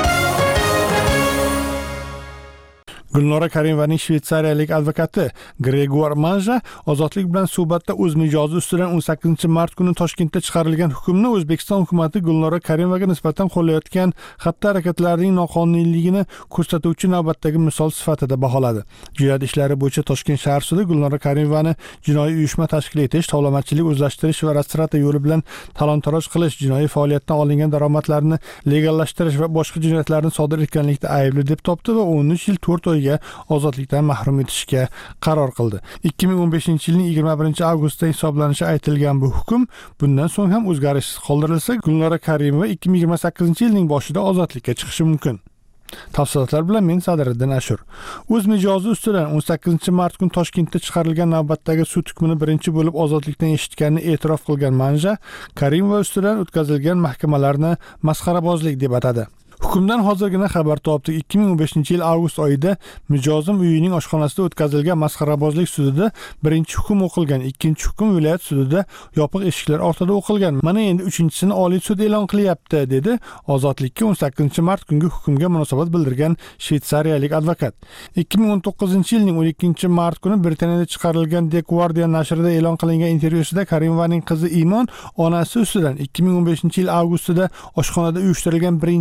Gulnora Karimovaning shvetsariyalik advokati Gregor Manja Ozodlik bilan suhbatda o'z mijozi ustidan 18-mart kuni Toshkentda chiqarilgan hukmni O'zbekiston hukumatı Gulnora Karimovaga nisbatan qo'llayotgan xatti-harakatlarining noqonuniyligini ko'rsatuvchi navbatdagi misol sifatida baholadi. Jinoyat ishlari bo'yicha Toshkent shahar sudi Gulnora Karimovani jinoiy uyushma tashkil etish, tovlamachilik, o'zlashtirish va rastrata yo'li bilan talon-taroj qilish, jinoiy faoliyatdan olingan daromadlarni legallashtirish va boshqa jinoyatlarni sodir etganlikda aybli deb topdi va 13 yil 4 oyga ozodlikdan mahrum etishga qaror qildi. 2015-yilning 21-avgustda hisoblanishi aytilgan bu hukm bundan so'ng ham o'zgarishsiz qoldirilsa, Gulnora Karimova 2028-yilning boshida ozodlikka chiqishi mumkin. Tafsilotlar bilan men Sadiriddin Ashur. O'z mijozi ustidan 18-mart kuni Toshkentda chiqarilgan navbatdagi sud hukmini birinchi bo'lib ozodlikdan eshitganini e'tirof qilgan Manja Karimova ustidan o'tkazilgan mahkamalarni masxarabozlik deb atadi. Hukmdan hozirgina xabar topdik. 2015-yil avgust oyida mijozim uyining oshxonasida o'tkazilgan masxarabozlik sudida birinchi hukm o'qilgan, ikkinchi hukm viloyat sudida yopiq eshiklar ortida o'qilgan. Mana endi uchinchisini Oliy sud e'lon qilyapti, dedi Ozodlikka 18-mart kungi hukmga munosabat bildirgan shvetsariyalik advokat. 2019-yilning 12-mart kuni Britaniyada chiqarilgan The Guardian nashrida e'lon qilingan intervyusida Karimovaning qizi Imon onasi ustidan 2015-yil avgustida oshxonada uyushtirilgan birinchi mahkama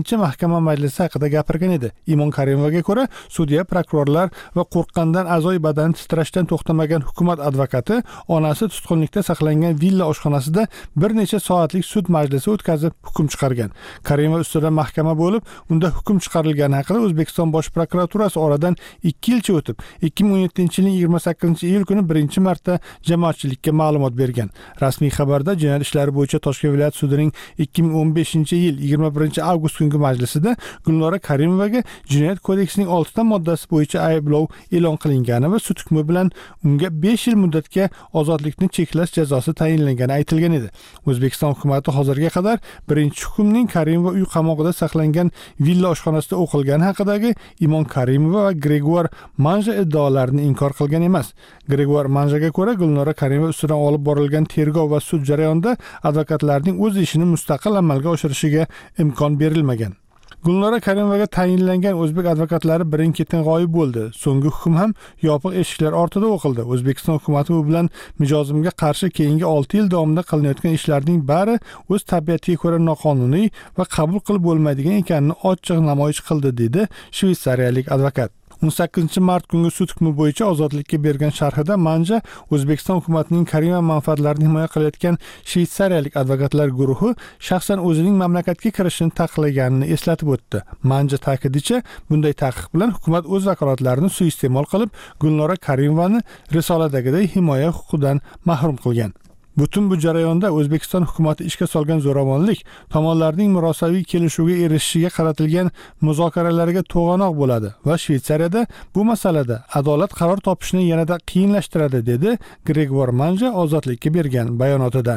mahkama majlisi haqida gapirgan edi. Imon Karimovaga ko'ra, sudya, prokurorlar va qo'rqqandan a'zoyi badani titrashdan to'xtamagan hukumat advokati onasi tutqunlikda saqlangan villa oshxonasida bir necha soatlik sud majlisi o'tkazib hukm chiqargan. Karimova ustidan mahkama bo'lib, unda hukm chiqarilgani haqida O'zbekiston Bosh prokuraturasi oradan 2 yilcha o'tib, 2017-yilning 28-iyul kuni birinchi marta jamoatchilikka ma'lumot bergan. Rasmiy xabarda jinoyat ishlari bo'yicha Toshkent viloyat sudining 2015-yil 21-avgust kungi majlisida Gulnora Karimovaga Jinoyat kodeksining 6 moddasi bo'yicha ayblov e'lon qilingani va sud hukmi bilan unga 5 yil muddatga ozodlikni cheklash jazosi tayinlangani aytilgan edi. O'zbekiston hukumatı hozirga qadar birinchi hukmning Karimova uy qamog'ida saqlangan villa oshxonasida o'qilgani haqidagi Imon Karimova va Gregor Manja iddaolarini inkor qilgan emas. Gregor Manjaga ko'ra, Gulnora Karimova ustidan olib borilgan tergov va sud jarayonida advokatlarning o'z ishini mustaqil amalga oshirishiga imkon berilmagan. Gulnora Karimovaga tayinlangan o'zbek advokatlari birin-ketin g'oyib bo'ldi. So'nggi hukm ham yopiq eshiklar ortida o'qildi. O'zbekiston hukumatı bu bilan mijozimga qarshi keyingi 6 yil davomida qilinayotgan ishlarning bari o'z tabiatiga ko'ra noqonuniy va qabul qilib bo'lmaydigan ekanini ochiq namoyish qildi, dedi shvetsariyalik advokat. 18 mart kungi sud hukmi bo'yicha ozodlikka bergan sharhida Manja O'zbekiston hukumatining Karimova manfaatlarini himoya qilayotgan shvetsariyalik advokatlar guruhi shaxsan o'zining mamlakatga kirishini taqiqlaganini eslatib o'tdi. Manja ta'kidicha, bunday taqiq bilan hukumat o'z vakolatlarini suiiste'mol qilib, Gulnora Karimovani risoladagiday himoya huquqidan mahrum qilgan. Butun bu jarayonda O'zbekiston hukumatı ishga solgan zo'ravonlik tomonlarning murosaviy kelishuviga erishishiga qaratilgan muzokaralarga to'g'anoq bo'ladi va Shvetsariyada bu masalada adolat qaror topishni yanada qiyinlashtiradi, dedi Gregor Manja ozodlikka bergan bayonotida.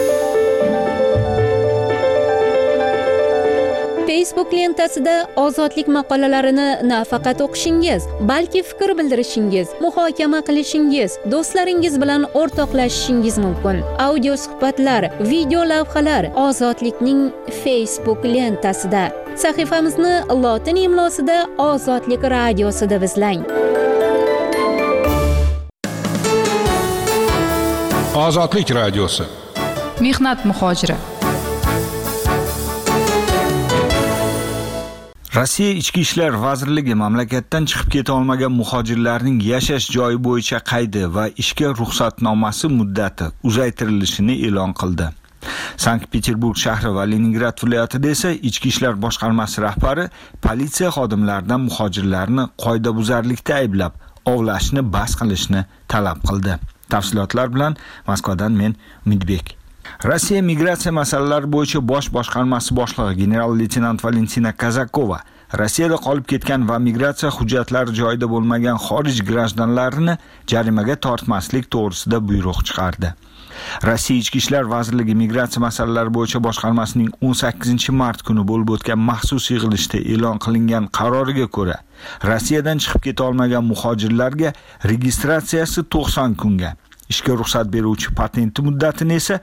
Facebook lentasida ozodlik maqolalarini nafaqat o'qishingiz, balki fikr bildirishingiz, muhokama qilishingiz, do'stlaringiz bilan o'rtoqlashishingiz mumkin. Audio suhbatlar, video lavhalar Ozodlikning Facebook lentasida. Sahifamizni lotin imlosida Ozodlik radiosida izlang. Ozodlik radiosi. Mehnat muhojiri. Rossiya Ichki ishlar vazirligi mamlakatdan chiqib keta olmagan muhojirlarning yashash joyi bo'yicha qaydi va ishga ruxsatnomasi muddati uzaytirilishini e'lon qildi. Sankt-Peterburg shahri va Leningrad viloyatida esa Ichki ishlar boshqarmasi rahbari politsiya xodimlaridan muhojirlarni qoidabuzarlikda ayblab, ovlashni bas qilishni talab qildi. Tafsilotlar bilan Moskvadan men Umidbek. Rossiya migratsiya masalalari bo'yicha bosh boshqarmasi boshlig'i general-leytenant Valentina Kazakova Rossiyada qolib ketgan va migratsiya hujjatlari joyida bo'lmagan xorij grajdanlarini jarimaga tortmaslik to'g'risida buyruq chiqardi. Rossiya Ichki ishlar vazirligi migratsiya masalalari bo'yicha boshqarmasining 18-mart kuni bo'lib o'tgan maxsus yig'ilishda e'lon qilingan qaroriga ko'ra, Rossiyadan chiqib keta olmagan muhojirlarga registratsiyasi 90 kunga, ishga ruxsat beruvchi patenti muddatini esa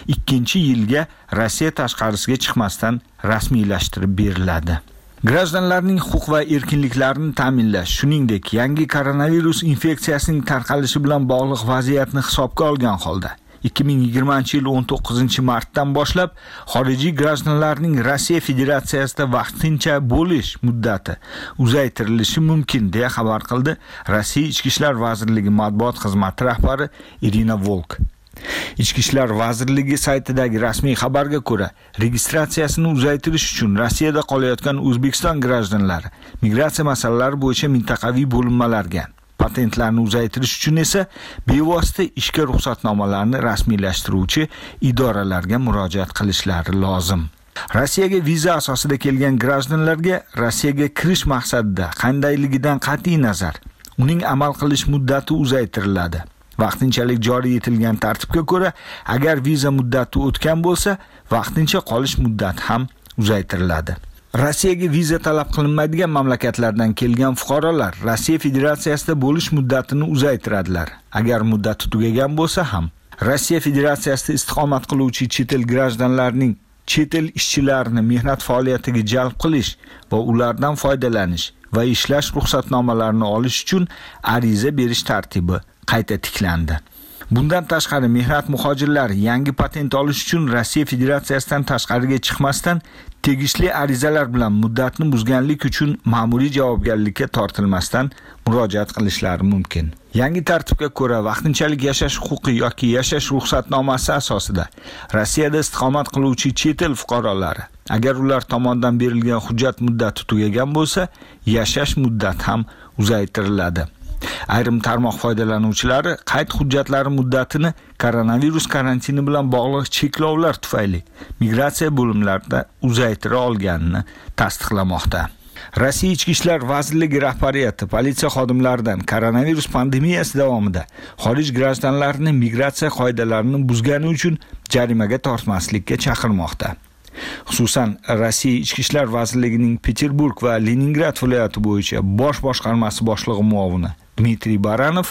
2-yilga Rossiya tashqarisiga chiqmasdan rasmiylashtirib beriladi. Grajdanlarning huquq va erkinliklarini ta'minlash, shuningdek, yangi koronavirus infeksiyasining tarqalishi bilan bog'liq vaziyatni hisobga olgan holda 2020-yil 19-martdan boshlab xorijiy grajdanlarning Rossiya Federatsiyasida vaqtincha bo'lish muddati uzaytirilishi mumkin, deya xabar qildi Rossiya Ichki ishlar vazirligi matbuot xizmati rahbari Irina Volk. Ichki ishlar vazirligi saytidagi rasmiy xabarga ko'ra, registratsiyasini uzaytirish uchun Rossiyada qolayotgan O'zbekiston grajdanlari migratsiya masalalari bo'yicha mintaqaviy bo'linmalarga, patentlarni uzaytirish uchun esa bevosita ishga ruxsatnomalarni rasmiylashtiruvchi idoralarga murojaat qilishlari lozim. Rossiyaga viza asosida kelgan grajdanlarga Rossiyaga kirish maqsadida qandayligidan qat'iy nazar uning amal qilish muddati uzaytiriladi. Vaqtinchalik joriy etilgan tartibga ko'ra, agar viza muddati o'tgan bo'lsa, vaqtincha qolish muddati ham uzaytiriladi. Rossiyaga viza talab qilinmaydigan mamlakatlardan kelgan fuqarolar Rossiya Federatsiyasida bo'lish muddatini uzaytiradilar. Agar muddati tugagan bo'lsa ham, Rossiya Federatsiyasida istiqomat qiluvchi chet el grajdanlarining chet el ishchilarini mehnat faoliyatiga jalb qilish va ulardan foydalanish va ishlash ruxsatnomalarini olish uchun ariza berish tartibi qayta tiklandi. Bundan tashqari mehnat muhojirlari yangi patent olish uchun Rossiya Federatsiyasidan tashqariga chiqmasdan tegishli arizalar bilan muddatni buzganlik uchun ma'muriy javobgarlikka tortilmasdan murojaat qilishlari mumkin. Yangi tartibga ko'ra vaqtinchalik yashash huquqi yoki yashash ruxsatnomasi asosida Rossiyada istiqomat qiluvchi chet el fuqarolari agar ular tomonidan berilgan hujjat muddati tugagan bo'lsa, yashash muddati ham uzaytiriladi. Ayrim tarmoq foydalanuvchilari qayd hujjatlari muddatini koronavirus karantini bilan bog'liq cheklovlar tufayli migratsiya bo'limlarida uzaytira olganini tasdiqlamoqda. Rossiya Ichki ishlar vazirligi rahbariyati politsiya xodimlaridan koronavirus pandemiyasi davomida xorij grajdanlarini migratsiya qoidalarini buzgani uchun jarimaga tortmaslikka chaqirmoqda. Xususan, Rossiya Ichki ishlar vazirligining Peterburg va Leningrad viloyati bo'yicha bosh boshqarmasi boshlig'i muovini Dmitriy Baranov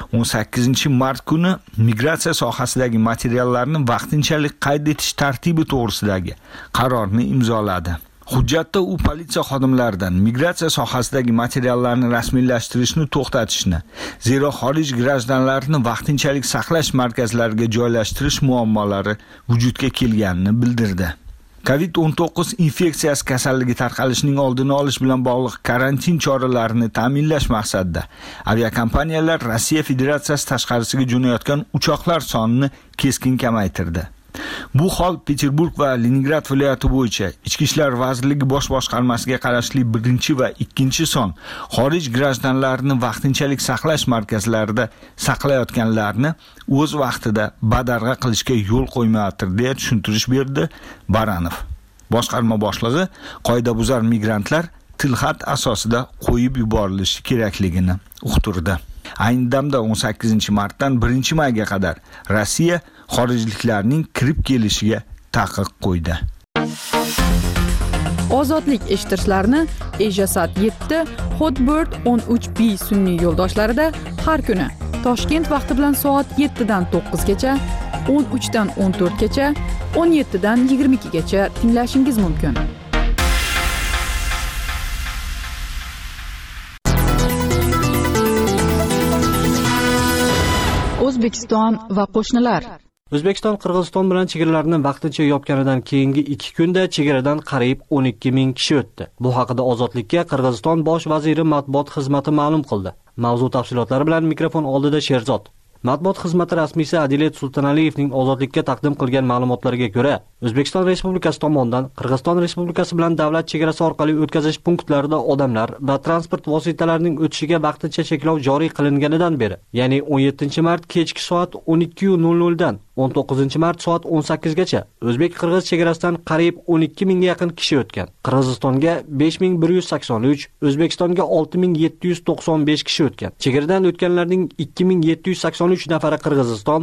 18 mart kuni migratsiya sohasidagi materiallarni vaqtinchalik qayd etish tartibi to'g'risidagi qarorni imzoladi. Hujjatda u politsiya xodimlaridan migratsiya sohasidagi materiallarni rasmiylashtirishni to'xtatishni, zero xorij grajdanlarini vaqtinchalik saqlash markazlariga joylashtirish muammolari vujudga kelganini bildirdi. COVID-19 infeksiyasi kasalligi tarqalishining oldini olish bilan bog'liq karantin choralarini ta'minlash maqsadida aviakompaniyalar Rossiya Federatsiyasi tashqarisiga jo'nayotgan uchoqlar sonini keskin kamaytirdi. Bu hol Peterburg va Leningrad viloyati bo'yicha Ichki ishlar vazirligi bosh boshqarmasiga qarashli 1 va 2 son xorij grajdanlarini vaqtinchalik saqlash markazlarida saqlayotganlarni o'z vaqtida badarg'a qilishga yo'l qo'ymayapti deya tushuntirish berdi Baranov. Boshqarma boshlig'i qoidabuzar migrantlar tilxat asosida qo'yib yuborilishi kerakligini uqtirdi. Ayni damda 18 martdan 1 mayga qadar Rossiya xorijliklarning kirib kelishiga taqiq qo'ydi. Ozodlik eshittirishlarni Ejasat 7, Hotbird 13B sun'iy yo'ldoshlarida har kuni Toshkent vaqti bilan soat 7 dan 9 gacha, 13 dan 14 gacha, 17 dan 22 gacha tinglashingiz mumkin. O'zbekiston va qo'shnilar. O'zbekiston Qirg'iziston bilan chegaralarni vaqtincha yopganidan keyingi 2 kunda chegaradan qariyb 12 ming kishi o'tdi. Bu haqida Ozodlikka Qirg'iziston bosh vaziri matbuot xizmati ma'lum qildi. Mavzu tafsilotlari bilan mikrofon oldida Sherzod. Matbuot xizmati rasmiysi Adilet Sultonaliyevning Ozodlikka taqdim qilgan ma'lumotlariga ko'ra, O'zbekiston Respublikasi tomonidan Qirg'iziston Respublikasi bilan davlat chegarasi orqali o'tkazish punktlarida odamlar va transport vositalarining o'tishiga vaqtincha cheklov joriy qilinganidan beri, ya'ni 17 mart kechki soat 12:00 dan 19 mart soat 18 gacha o'zbek-qirg'iz chegarasidan qariyb 12 mingga yaqin kishi o'tgan. Qirg'izistonga 5183, O'zbekistonga 6795 kishi o'tgan. Chegaradan o'tganlarning 2783 nafari Qirg'iziston,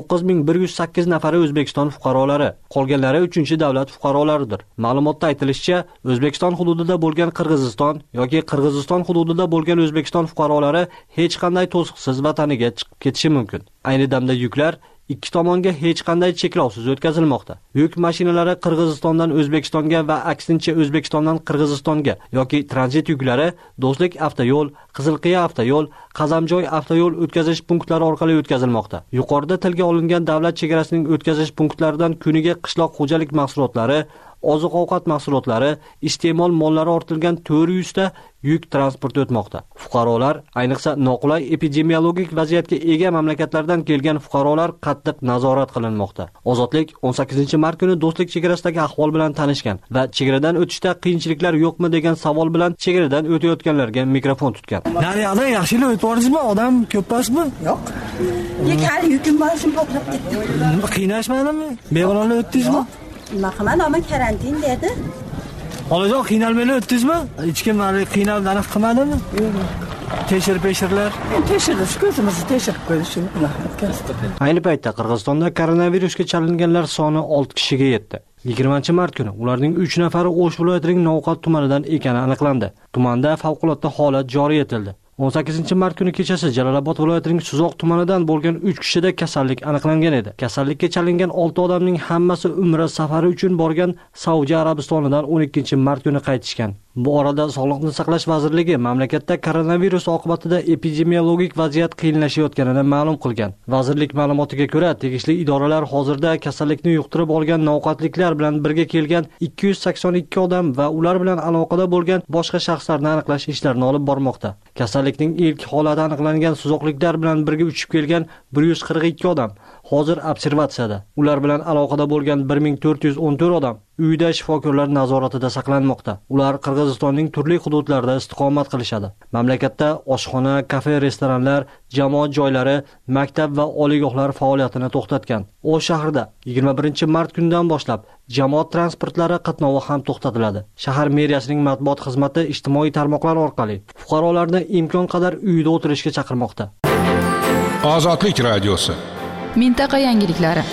9108 nafari O'zbekiston fuqarolari, qolganlari 3-davlat fuqarolaridir. Ma'lumotda aytilishicha, O'zbekiston hududida bo'lgan Qirg'iziston yoki Qirg'iziston hududida bo'lgan O'zbekiston fuqarolari hech qanday to'siqsiz vataniga chiqib ketishi mumkin. Ayni damda yuklar ikki tomonga hech qanday cheklovsiz o'tkazilmoqda. Yuk mashinalari Qirg'izistondan O'zbekistonga va aksincha O'zbekistondan Qirg'izistonga yoki tranzit yuklari Do'stlik avtoyo'l, Qizilqiya avtoyo'l, Qazamjoy avtoyo'l o'tkazish punktlari orqali o'tkazilmoqda. Yuqorida tilga olingan davlat chegarasining o'tkazish punktlaridan kuniga qishloq xo'jalik mahsulotlari, oziq-ovqat mahsulotlari, iste'mol mollari ortilgan 400 ta yuk transporti o'tmoqda. Fuqarolar, ayniqsa noqulay epidemiologik vaziyatga ega mamlakatlardan kelgan fuqarolar qattiq nazorat qilinmoqda. Ozodlik 18 mart kuni Do'stlik chegarasidagi ahvol bilan tanishgan va chegaradan o'tishda qiyinchiliklar yo'qmi degan savol bilan chegaradan o'tayotganlarga mikrofon tutgan. Naryoqda yaxshilab o'tib borisizmi? Odam ko'p emasmi? Yo'q. Hali yukim bor, shuni to'plab ketdim. Qiynashmadimi? Bemalol o'tdingizmi? Nima qilaman, ama karantin dedi. Olajon, qiynalmay o'tdingizmi? Hech kim meni qiynalib aniq qilmadimi? Tekshirishlar. Tekshirish, ko'zimizni tekshirib qo'yishni o'tkazdi. Ayni paytda Qirg'izistonda koronavirusga chalinganlar soni 6 kishiga yetdi. 20 mart kuni ularning 3 nafari O'sh viloyatining Novqat tumanidan ekani aniqlandi. Tumanda favqulodda holat joriy etildi. 18 mart kuni kechasi Jalolobod viloyatining Suzoq tumanidan bo'lgan 3 kishida kasallik aniqlangan edi. Kasallikka chalingan 6 odamning hammasi umra safari uchun borgan Saudiya Arabistonidan 12 mart kuni qaytishgan. Bu orada Sog'liqni saqlash vazirligi mamlakatda koronavirus oqibatida epidemiologik vaziyat qiyinlashayotganini ma'lum qilgan. Vazirlik ma'lumotiga ko'ra, tegishli idoralar hozirda kasallikni yuqtirib olgan noqotilliklar bilan birga kelgan 282 odam va ular bilan aloqada bo'lgan boshqa shaxslarni aniqlash ishlarini olib bormoqda. Kasallikning ilk holati aniqlangan suzoqliklar bilan birga uchib kelgan 142 odam hozir observatsiyada. Ular bilan aloqada bo'lgan 1414 odam uyda shifokorlar nazoratida saqlanmoqda. Ular Qirg'izistonning turli hududlarida istiqomat qilishadi. Mamlakatda oshxona, kafe, restoranlar, jamoat joylari, maktab va oliygohlar faoliyatini to'xtatgan. O'sh shahrida 21-mart kunidan boshlab jamoat transportlari qatnovi ham to'xtatiladi. Shahar meriyasining matbuot xizmati ijtimoiy tarmoqlar orqali fuqarolarni imkon qadar uyda o'tirishga chaqirmoqda. Ozodlik radiosi. Mintaqa yangiliklari.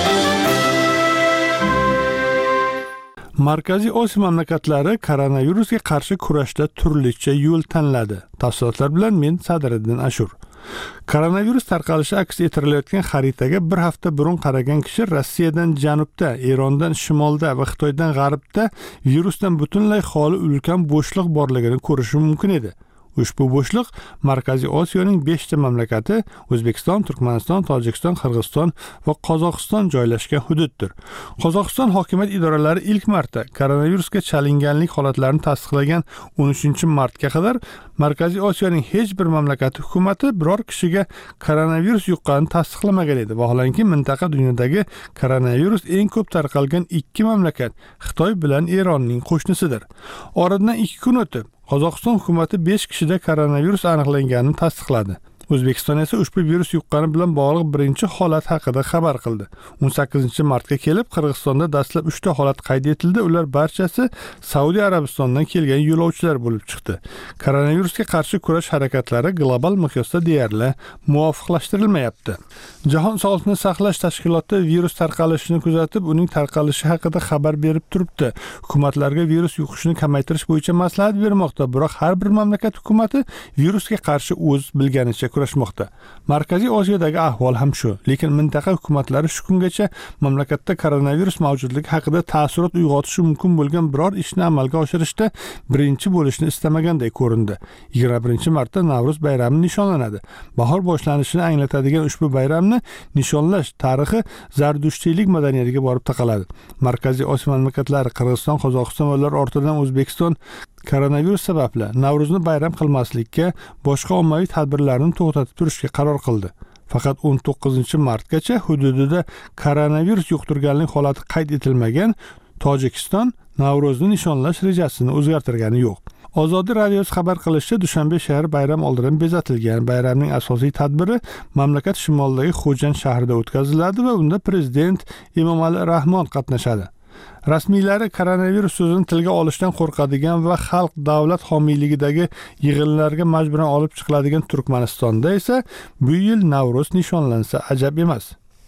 Markaziy Osiyo mamlakatlari koronavirusga qarshi kurashda turlicha yo'l tanladi. Tafsilotlar bilan men Sadriddin Ashur. Koronavirus tarqalishi aks ettirilayotgan xaritaga bir hafta burun qaragan kishi Rossiyadan janubda, Erondan shimolda va Xitoydan g'arbda virusdan butunlay xoli ulkan bo'shliq borligini ko'rishi mumkin edi. Ushbu bo'shliq Markaziy Osiyoning 5 ta mamlakati O'zbekiston, Turkmaniston, Tojikiston, Qirg'iziston va Qozog'iston joylashgan hududdir. Qozog'iston hokimiyat idoralari ilk marta koronavirusga chalinganlik holatlarini tasdiqlagan 13-martga qadar Markaziy Osiyoning hech bir mamlakati hukumati biror kishiga koronavirus yuqqanini tasdiqlamagan edi. Vaholanki mintaqa dunyodagi koronavirus eng ko'p tarqalgan 2 mamlakat Xitoy bilan Eronning qo'shnisidir. Oradan 2 kun o'tib Qozog'iston hukumati 5 kishida koronavirus aniqlanganini tasdiqladi. O'zbekiston esa ushbu virus yuqqani bilan bog'liq birinchi holat haqida xabar qildi. 18-martga kelib Qirg'izistonda dastlab 3 ta holat qayd etildi. Ular barchasi Saudiya Arabistonidan kelgan yo'lovchilar bo'lib chiqdi. Koronavirusga qarshi kurash harakatlari global miqyosda deyarli muvofiqlashtirilmayapti. Jahon Sog'liqni saqlash tashkiloti virus tarqalishini kuzatib, uning tarqalishi haqida xabar berib turibdi. Hukumatlarga virus yuqishini kamaytirish bo'yicha maslahat bermoqda, biroq har bir mamlakat hukumati virusga qarshi o'z bilganicha kurashmoqda. Markaziy Osiyodagi ahvol ham shu, lekin mintaqa hukumatlari shu kungacha mamlakatda koronavirus mavjudligi haqida taassurot uyg'otishi mumkin bo'lgan biror ishni amalga oshirishda birinchi bo'lishni istamaganday ko'rindi. 21-martda Navro'z bayrami nishonlanadi. Bahor boshlanishini anglatadigan ushbu bayramni nishonlash tarixi Zardushtiylik madaniyatiga borib taqaladi. Markaziy Osiyo mamlakatlari Qirg'iziston, Qozog'iston va ular ortidan O'zbekiston koronavirus sababli Navro'zni bayram qilmaslikka, boshqa ommaviy tadbirlarni to'xtatib turishga qaror qildi. Faqat 19-martgacha hududida koronavirus yuqtirganlik holati qayd etilmagan Tojikiston Navro'zni nishonlash rejasini o'zgartirgani yo'q. Ozodlik radiosi xabar qilishicha, Dushanbe shahri bayram oldidan bezatilgan. Bayramning asosiy tadbiri mamlakat shimolidagi Xo'jand shahrida o'tkaziladi va unda prezident Emomali Rahmon qatnashadi. Rasmiylari koronavirus so'zini tilga olishdan qo'rqadigan va xalq davlat homiyligidagi yig'inlarga majburan olib chiqiladigan Turkmanistonda esa bu yil Navro'z nishonlansa ajab emas.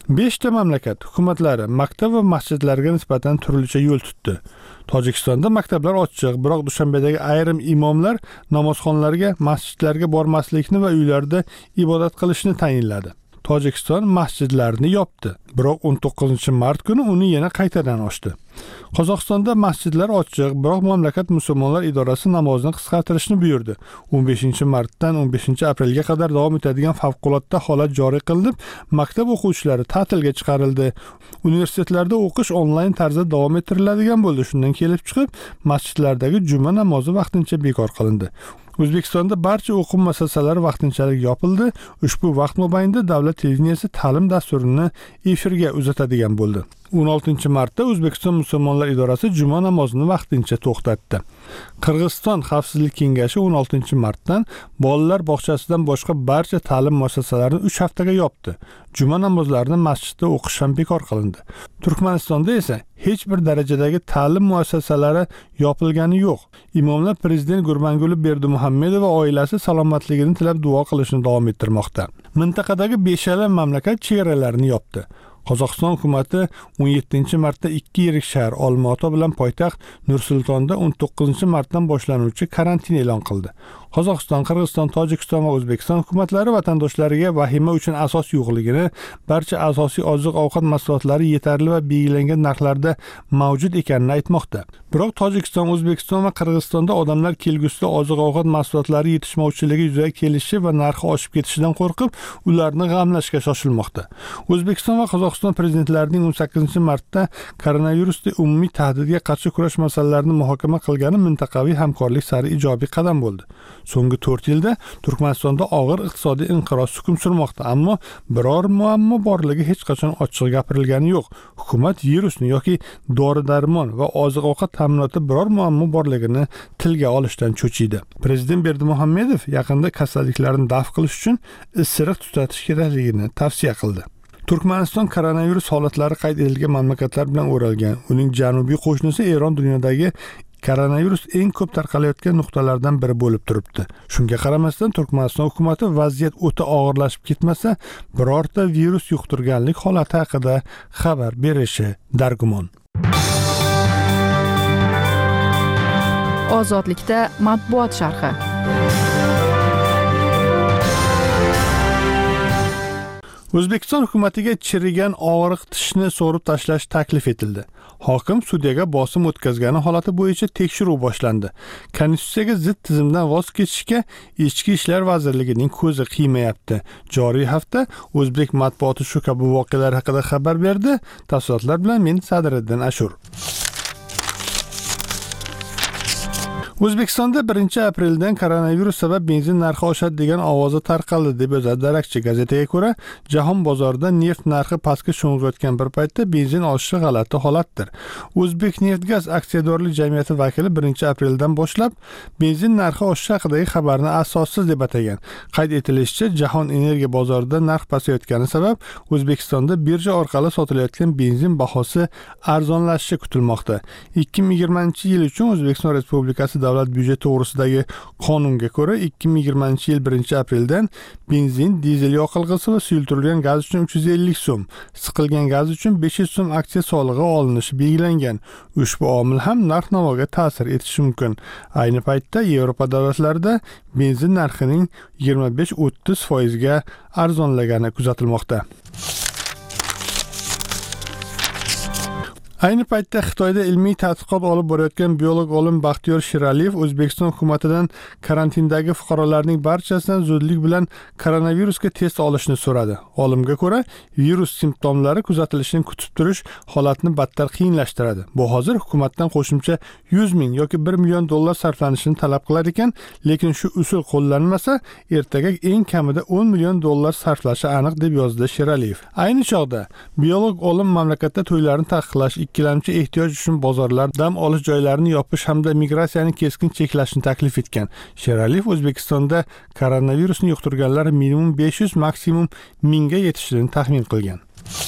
5 ta mamlakat hukumatlari maktab va masjidlarga nisbatan turlicha yo'l tutdi. Tojikistonda maktablar ochiq, biroq Dushanbedagi ayrim imomlar namozxonlarga, masjidlarga bormaslikni va uylarda ibodat qilishni tayinladi. Tojikiston masjidlarni yopdi, biroq 19-mart kuni uni yana qaytadan ochdi. Qozog'istonda masjidlar ochiq, biroq mamlakat musulmonlar idorasi namozni qisqartirishni buyurdi. 15-martdan 15-aprelga qadar davom etadigan favqulodda holat joriy qilinib, maktab o'quvchilari ta'tilga chiqarildi. Universitetlarda o'qish onlayn tarzda davom ettiriladigan bo'ldi. Shundan kelib chiqib, masjidlardagi juma namozi vaqtincha bekor qilindi. O'zbekistonda barcha o'quv muassasalari vaqtinchalik yopildi. Ushbu vaqt mobaynida davlat televideniyasi ta'lim dasturini efirga uzatadigan bo'ldi. 16-martda O'zbekiston musulmonlar idorasi juma namozini vaqtincha to'xtatdi. Qirg'iziston Xavfsizlik kengashi 16-martdan bolalar bog'chasidan boshqa barcha ta'lim muassasalarini 3 haftaga yopdi. Juma namozlarini masjidda o'qish ham bekor qilindi. Turkmanistonda esa hech bir darajadagi ta'lim muassasalari yopilgani yo'q. Imomlar prezident Gurbanguli Berdimuhammedov va oilasi salomatligini tilab duo qilishni davom ettirmoqda. Mintaqadagi 5 mamlakat chegaralarini yopdi. Qozog'iston hukumati 17-martda 2 yirik shahar Olmaota bilan poytaxt Nur-Sultonda 19-martdan boshlanuvchi karantin e'lon qildi. Qozog'iston, Qirg'iziston, Tojikiston va O'zbekiston hukumatlari vatandoshlariga vahima uchun asos yo'qligini, barcha asosiy oziq-ovqat mahsulotlari yetarli va belgilangan narxlarda mavjud ekanini aytmoqda. Biroq Tojikiston, O'zbekiston va Qirg'izistonda odamlar kelgusida oziq-ovqat mahsulotlari yetishmovchiligi yuzaga kelishi va narxi oshib ketishidan qo'rqib, ularni g'amlashga shoshilmoqda. O'zbekiston va Qozog'iston prezidentlarining 18-martda koronavirusda umumiy tahdidga qarshi kurash masalalarini muhokama qilgani mintaqaviy hamkorlik sari ijobiy qadam bo'ldi. So'nggi 4 yilda Turkmanistonda og'ir iqtisodiy inqiroz hukm surmoqda, ammo biror muammo borligi hech qachon ochiq gapirilgani yo'q. Hukumat virusni yoki dori-darmon va oziq-ovqat ta'minotida biror muammo borligini tilga olishdan cho'chiydi. Prezident Berdimuhamedov yaqinda kasalliklarni daf qilish uchun issiq tutatish kerakligini tavsiya qildi. Turkmaniston koronavirus holatlari qayd etilgan mamlakatlar bilan o'ralgan. Uning janubiy qo'shnisi Eron dunyodagi koronavirus eng ko'p tarqalayotgan nuqtalardan biri bo'lib turibdi. Shunga qaramasdan Turkmaniston hukumati vaziyat o'ta og'irlashib ketmasa, birorta virus yuqtirganlik holati haqida xabar berishi dargumon. Ozodlikda matbuot sharhi. O'zbekiston hukumatiga chirigan og'riq tishni so'rib tashlash taklif etildi. Hokim sudyaga bosim o'tkazgani holati bo'yicha tekshiruv boshlandi. Konstitutsiyaga zid tizimdan voz kechishga Ichki ishlar vazirligining ko'zi qiymayapti. Joriy hafta o'zbek matbuoti shu kabi voqealar haqida xabar berdi. Tafsilotlar bilan men Sadriddin Ashur. O'zbekistonda 1-apreldan koronavirus sabab benzin narxi oshadi degan ovozi tarqaldi deb yozadi Darakchi gazetaga ko'ra, jahon bozorida neft narxi pastga sho'ng'iyotgan bir paytda benzin olishi g'alati holatdir. O'zbekneftgaz aksiyadorlik jamiyati vakili 1-apreldan boshlab benzin narxi oshishi haqidagi xabarni asossiz deb atagan. Qayd etilishicha, jahon energiya bozorida narx pasayotgani sabab O'zbekistonda birja orqali sotilayotgan benzin bahosi arzonlashishi kutilmoqda. 2020-yil uchun O'zbekiston Respublikasi davlat byudjeti to'g'risidagi qonunga ko'ra 2020-yil 1-apreldan benzin, dizel yoqilg'isi va suyultirilgan gaz uchun 350 so'm, siqilgan gaz uchun 500 so'm aksiya solig'i olinishi belgilangan. Ushbu omil ham narx-navoga ta'sir etishi mumkin. Ayni paytda Yevropa davlatlarida benzin narxining 25-30% ga arzonlagani kuzatilmoqda. Ayni paytda Xitoyda ilmiy tadqiqot olib borayotgan biolog olim Baxtiyor Shiraliyev O'zbekiston hukumatidan karantindagi fuqarolarning barchasidan zudlik bilan koronavirusga test olishni so'radi. Olimga ko'ra, virus simptomlari kuzatilishini kutib turish holatni battar qiyinlashtiradi. Bu hozir hukumatdan qo'shimcha 100 ming yoki 1 million dollar sarflanishini talab qilar ekan, lekin shu usul qo'llanmasa, ertaga eng kamida 10 million dollar sarflashi aniq deb yozdi Shiraliyev. Ayni chog'da biolog olim mamlakatda to'ylarni taqiqlash, ikkilamchi ehtiyoj uchun bozorlar, dam olish joylarini yopish hamda migratsiyani keskin cheklashni taklif etgan. Sheraliyev O'zbekistonda koronavirusni yuqtirganlar minimum 500, maksimum 1000 ga yetishini taxmin qilgan.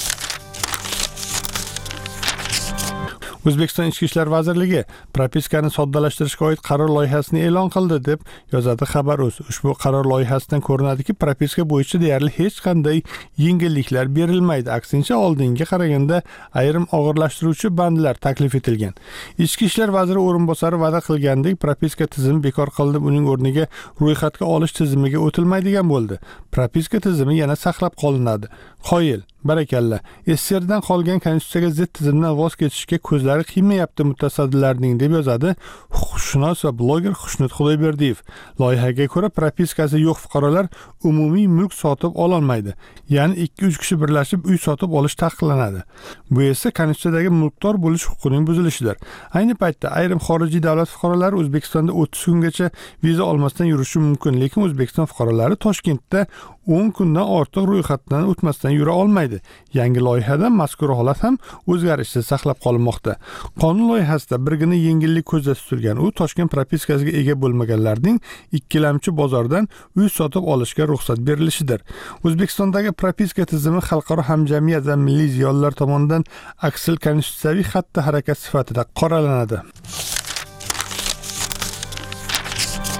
O'zbekiston Ichki ishlar vazirligi propiskani soddalashtirishga oid qaror loyihasini e'lon qildi deb yozadi Xabar.uz. Ushbu qaror loyihasidan ko'rinadiki, propiska bo'yicha deyarli hech qanday yengilliklar berilmaydi. Aksincha, oldinga qaraganda ayrim og'irlashtiruvchi bandlar taklif etilgan. Ichki ishlar vaziri o'rinbosari va'da qilgandek, propiska tizimi bekor qilinib, uning o'rniga ro'yxatga olish tizimiga o'tilmaydigan bo'ldi. Propiska tizimi yana saqlab qolinadi. Qoyil, barakalla. SSRdan qolgan konstitutsiyaga zid tizimdan voz kechishga ko'zlari qiymayapti mutasaddilarning deb yozadi huquqshunos va bloger Xushnud Xudoyberdiyev. Loyihaga ko'ra, propiskasi yo'q fuqarolar umumiy mulk sotib ololmaydi. Ya'ni 2-3 kishi birlashib uy sotib olish taqiqlanadi. Bu esa konstitutsiyadagi mulkdor bo'lish huquqining buzilishidir. Ayni paytda ayrim xorijiy davlat fuqarolari O'zbekistonda 30 kungacha viza olmasdan yurishi mumkin, lekin O'zbekiston fuqarolari Toshkentda 10 kundan ortiq ro'yxatdan o'tmasdan yura olmaydi. Yangi loyihada mazkur holat ham o'zgarishsiz saqlab qolinmoqda. Qonun loyihasida birgina yengillik ko'zda tutilgan. U Toshkent propiskasiga ega bo'lmaganlarning ikkilamchi bozordan uy sotib olishga ruxsat berilishidir. O'zbekistondagi propiska tizimi xalqaro hamjamiyat va milliy ziyolilar tomonidan aksil konstitutsiyaviy xatti-harakat sifatida qoralanadi.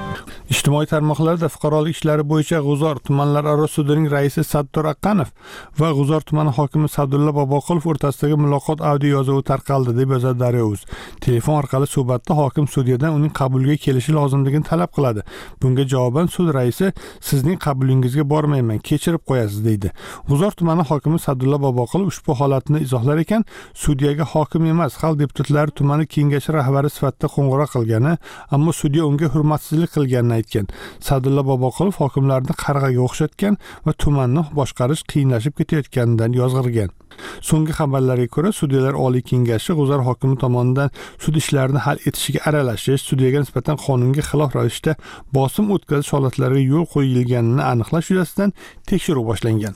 Ijtimoiy tarmoqlarda fuqarolik ishlari bo'yicha G'uzor tumanlararo sudining raisi Sattor Aqanov va G'uzor tumani hokimi Sadulla Boboqulov o'rtasidagi muloqot audio yozuvi tarqaldi deb yozadi Daryo.uz. Telefon orqali suhbatda hokim sudyadan uning qabuliga kelishi lozimligini talab qiladi. Bunga javoban sud raisi sizning qabulingizga bormayman, kechirib qo'yasiz deydi. G'uzor tumani hokimi Sadulla Boboqulov ushbu holatni izohlar ekan, sudyaga hokim emas, xalq deputatlari tumani kengashi rahbari sifatida qo'ng'iroq qilgani, ammo sudya unga hurmatsizlik qilganini aytgan. Sadulla Boboqulov hokimlarni qarg'aga o'xshatgan va tumanni boshqarish qiyinlashib ketayotganidan yozg'irgan. So'nggi xabarlarga ko'ra, sudyalar Oliy kengashi G'uzor hokimi tomonidan sud ishlarini hal etishiga aralashish, sudyaga nisbatan qonunga xilof ravishda bosim o'tkazish holatlariga yo'l qo'yilganini aniqlash yuzasidan tekshiruv boshlangan.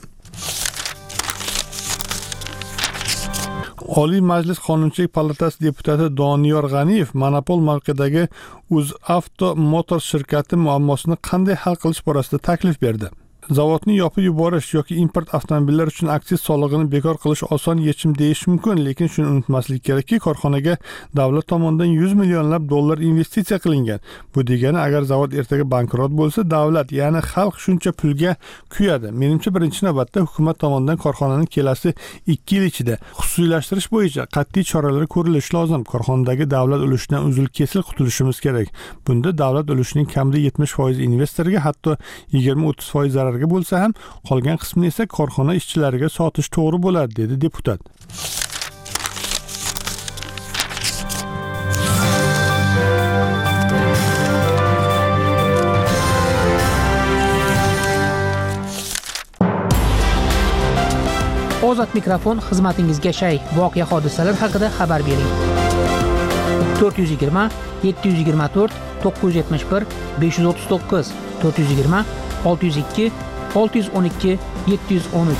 Oliy Majlis Qonunchilik palatasi deputati Doniyor G'aniyev monopol mavqedagi UzAvto Motors shirkati muammosini qanday hal qilish borasida taklif berdi. Zavodni yopib yuborish yoki import avtomobillar uchun aksiz solig'ini bekor qilish oson yechim deyish mumkin, lekin shuni unutmaslik kerakki, korxonaga davlat tomonidan 100 millionlab dollar investitsiya qilingan. Bu degani, agar zavod ertaga bankrot bo'lsa, davlat, ya'ni xalq shuncha pulga kuyadi. Menimcha, birinchi navbatda hukumat tomonidan korxonani kelasi 2 yil ichida xususiylashtirish bo'yicha qat'iy choralar ko'rilishi lozim. Korxonadagi davlat ulushidan uzil-kesil qutulishimiz kerak. Bunda davlat ulushining kamida 70% investorga, hatto 20-30% zarar bo'lsa ham, qolgan qismini esa korxona ishchilariga sotish to'g'ri bo'ladi, dedi deputat. Ozod mikrofon xizmatingizga shay. Voqea hodisalar haqida xabar bering. 420 724 971 539 420 602 612 713.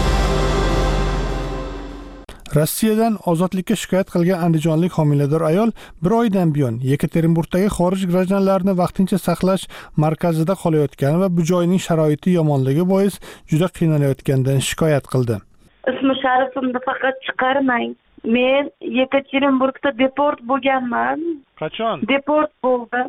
Rossiyadan ozodlikka shikoyat qilgan andijonlik homilador ayol bir oydan buyon Yekaterinburgdagi xorij grajdanlarini vaqtincha saqlash markazida qolayotgani va bu joyning sharoiti yomonligi bois juda qiynalayotganidan shikoyat qildi. Ismi sharifimni faqat chiqarmang. Men Yekaterinburgda deport bo'lganman. Qachon? Deport bo'ldim.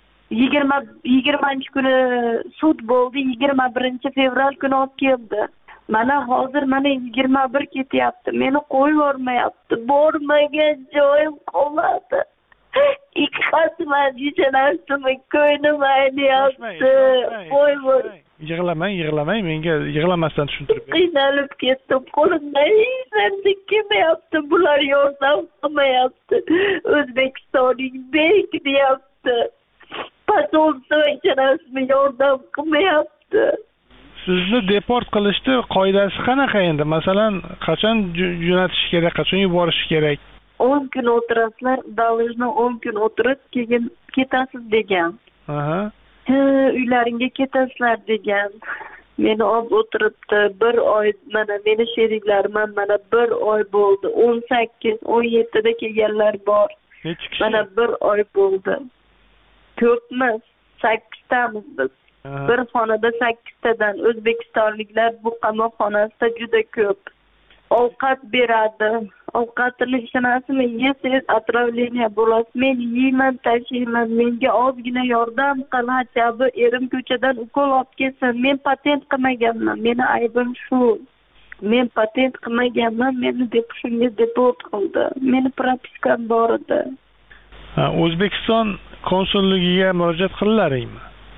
20-kuni sud bo'ldi, 21-fevral kuni olib keldi. Mana hozir 21 ketyapti. Meni qo'yib yormayapti. Bormagan joyim qoladi. Ikkatman yechanasimi, ko'nglim ayniyapti. Qo'yib Yig'lamang, menga yig'lamasdan tushuntirib bering. Qiynalib ketdim, qo'limdan hech kelmayapti, bular yordam qilmayapti. O'zbekistonning bek deyapti. Pasolsa ichanasmi yordam qilmayapti. Sizni deport qilishni qoidasi qanaqa endi? Masalan, qachon jo'natish kerak, qachon yuborish kerak? 10 kun o'tirasizlar, davojni 10 kun o'tirib, keyin ketasiz degan. Aha. Uylaringga ketasizlar degan. Meni olib o'tiribdi, 1 oy, mana meni sheriklarim mana 1 oy bo'ldi. 18, 17 da kelganlar bor. Mana 1 oy bo'ldi. Ko'pmiz, 8 tamiz biz. Bir xonada 8 tadan o'zbekistonliklar bu qamoqxonasida juda ko'p. Ovqat beradi. Ovqatini ishonasizmi, yesiz atravleniya bo'lasiz. Men yeyman, tashiyman. Menga ozgina yordam qil, hachabi erim ko'chadan ukol olib kelsin. Men patent qilmaganman. Meni aybim shu. Men patent qilmaganman. Meni shunga deport qildi. Meni propiskam bor edi. O'zbekiston konsulligiga murojaat qillaringmi?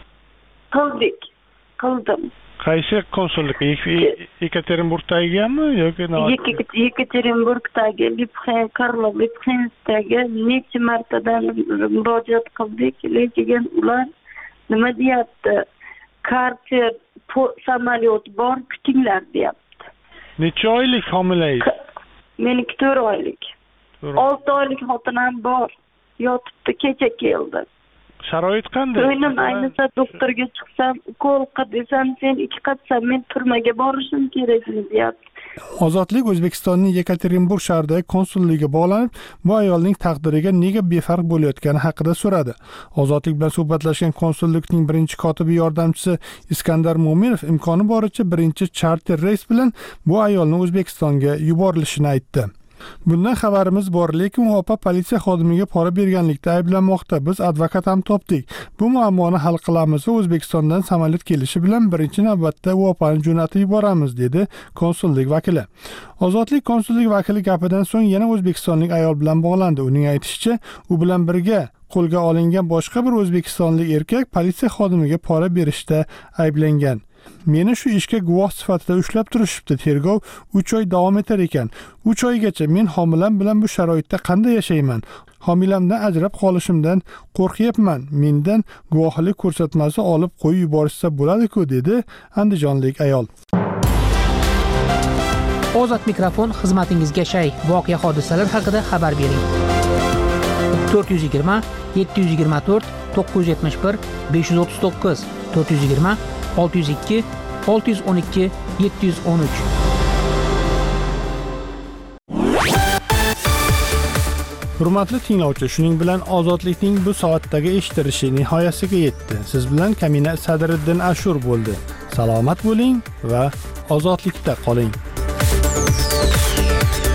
Qildim. Qaysi konsullik? Yekaterinburgdagimi yoki Yekaterinburgdagi Lipxensdagi necha martadan murojaat qildik, lekin ular nima deyapti? Karter samolyot bor, kutinglar deyapti. Necha oylik homilangiz? Meniki 4 oylik. 6 oylik xotinam bor. Yotibdi, kecha keldi. Sharoit qanday? O'ynim aynisa doktorga chiqsam, ukol qil desam, sen 2 qatsam men turmaga borishim kerak deyapti. Ozodlik O'zbekistonning Yekaterinburg shahridagi konsulligiga bog'lanib, bu ayolning taqdiriga nega befarq bo'layotgani haqida so'radi. Ozodlik bilan suhbatlashgan konsullikning birinchi kotibi yordamchisi Iskandar Mo'minov imkoni boricha birinchi charter reys bilan bu ayolning O'zbekistonga yuborilishini aytdi. Bundan xabarimiz bor, lekin u opa politsiya xodimiga pora berganlikda ayblanmoqda. Biz advokat ham topdik. Bu muammoni hal qilamiz va O'zbekistondan samolyot kelishi bilan birinchi navbatda u opani jo'natib yuboramiz, dedi konsullik vakili. Ozodlik konsullik vakili gapidan so'ng yana o'zbekistonlik ayol bilan bog'landi. Uning aytishicha, u bilan birga qo'lga olingan boshqa bir o'zbekistonlik erkak politsiya xodimiga pora berishda ayblangan. Meni shu ishga guvoh sifatida ushlab turishibdi. Tergov 3 oy davom etar ekan. 3 oygacha men homilam bilan bu sharoitda qanday yashayman? Homilamdan ajrab qolishimdan qo'rqyapman. Mendan guvohlik ko'rsatmasi olib qo'yib yuborishsa bo'ladi-ku, dedi andijonlik ayol. Ozod mikrofon xizmatingizga shay. Voqea hodisalar haqida xabar bering. 420 724 971 539 420 602 612 713. Hurmatli tinglovchi, shuning bilan ozodlikning bu soatdagi eshitilishi nihoyasiga yetdi. Siz bilan Kamina Sadriddin Ashur bo'ldi. Salomat bo'ling va ozodlikda qoling.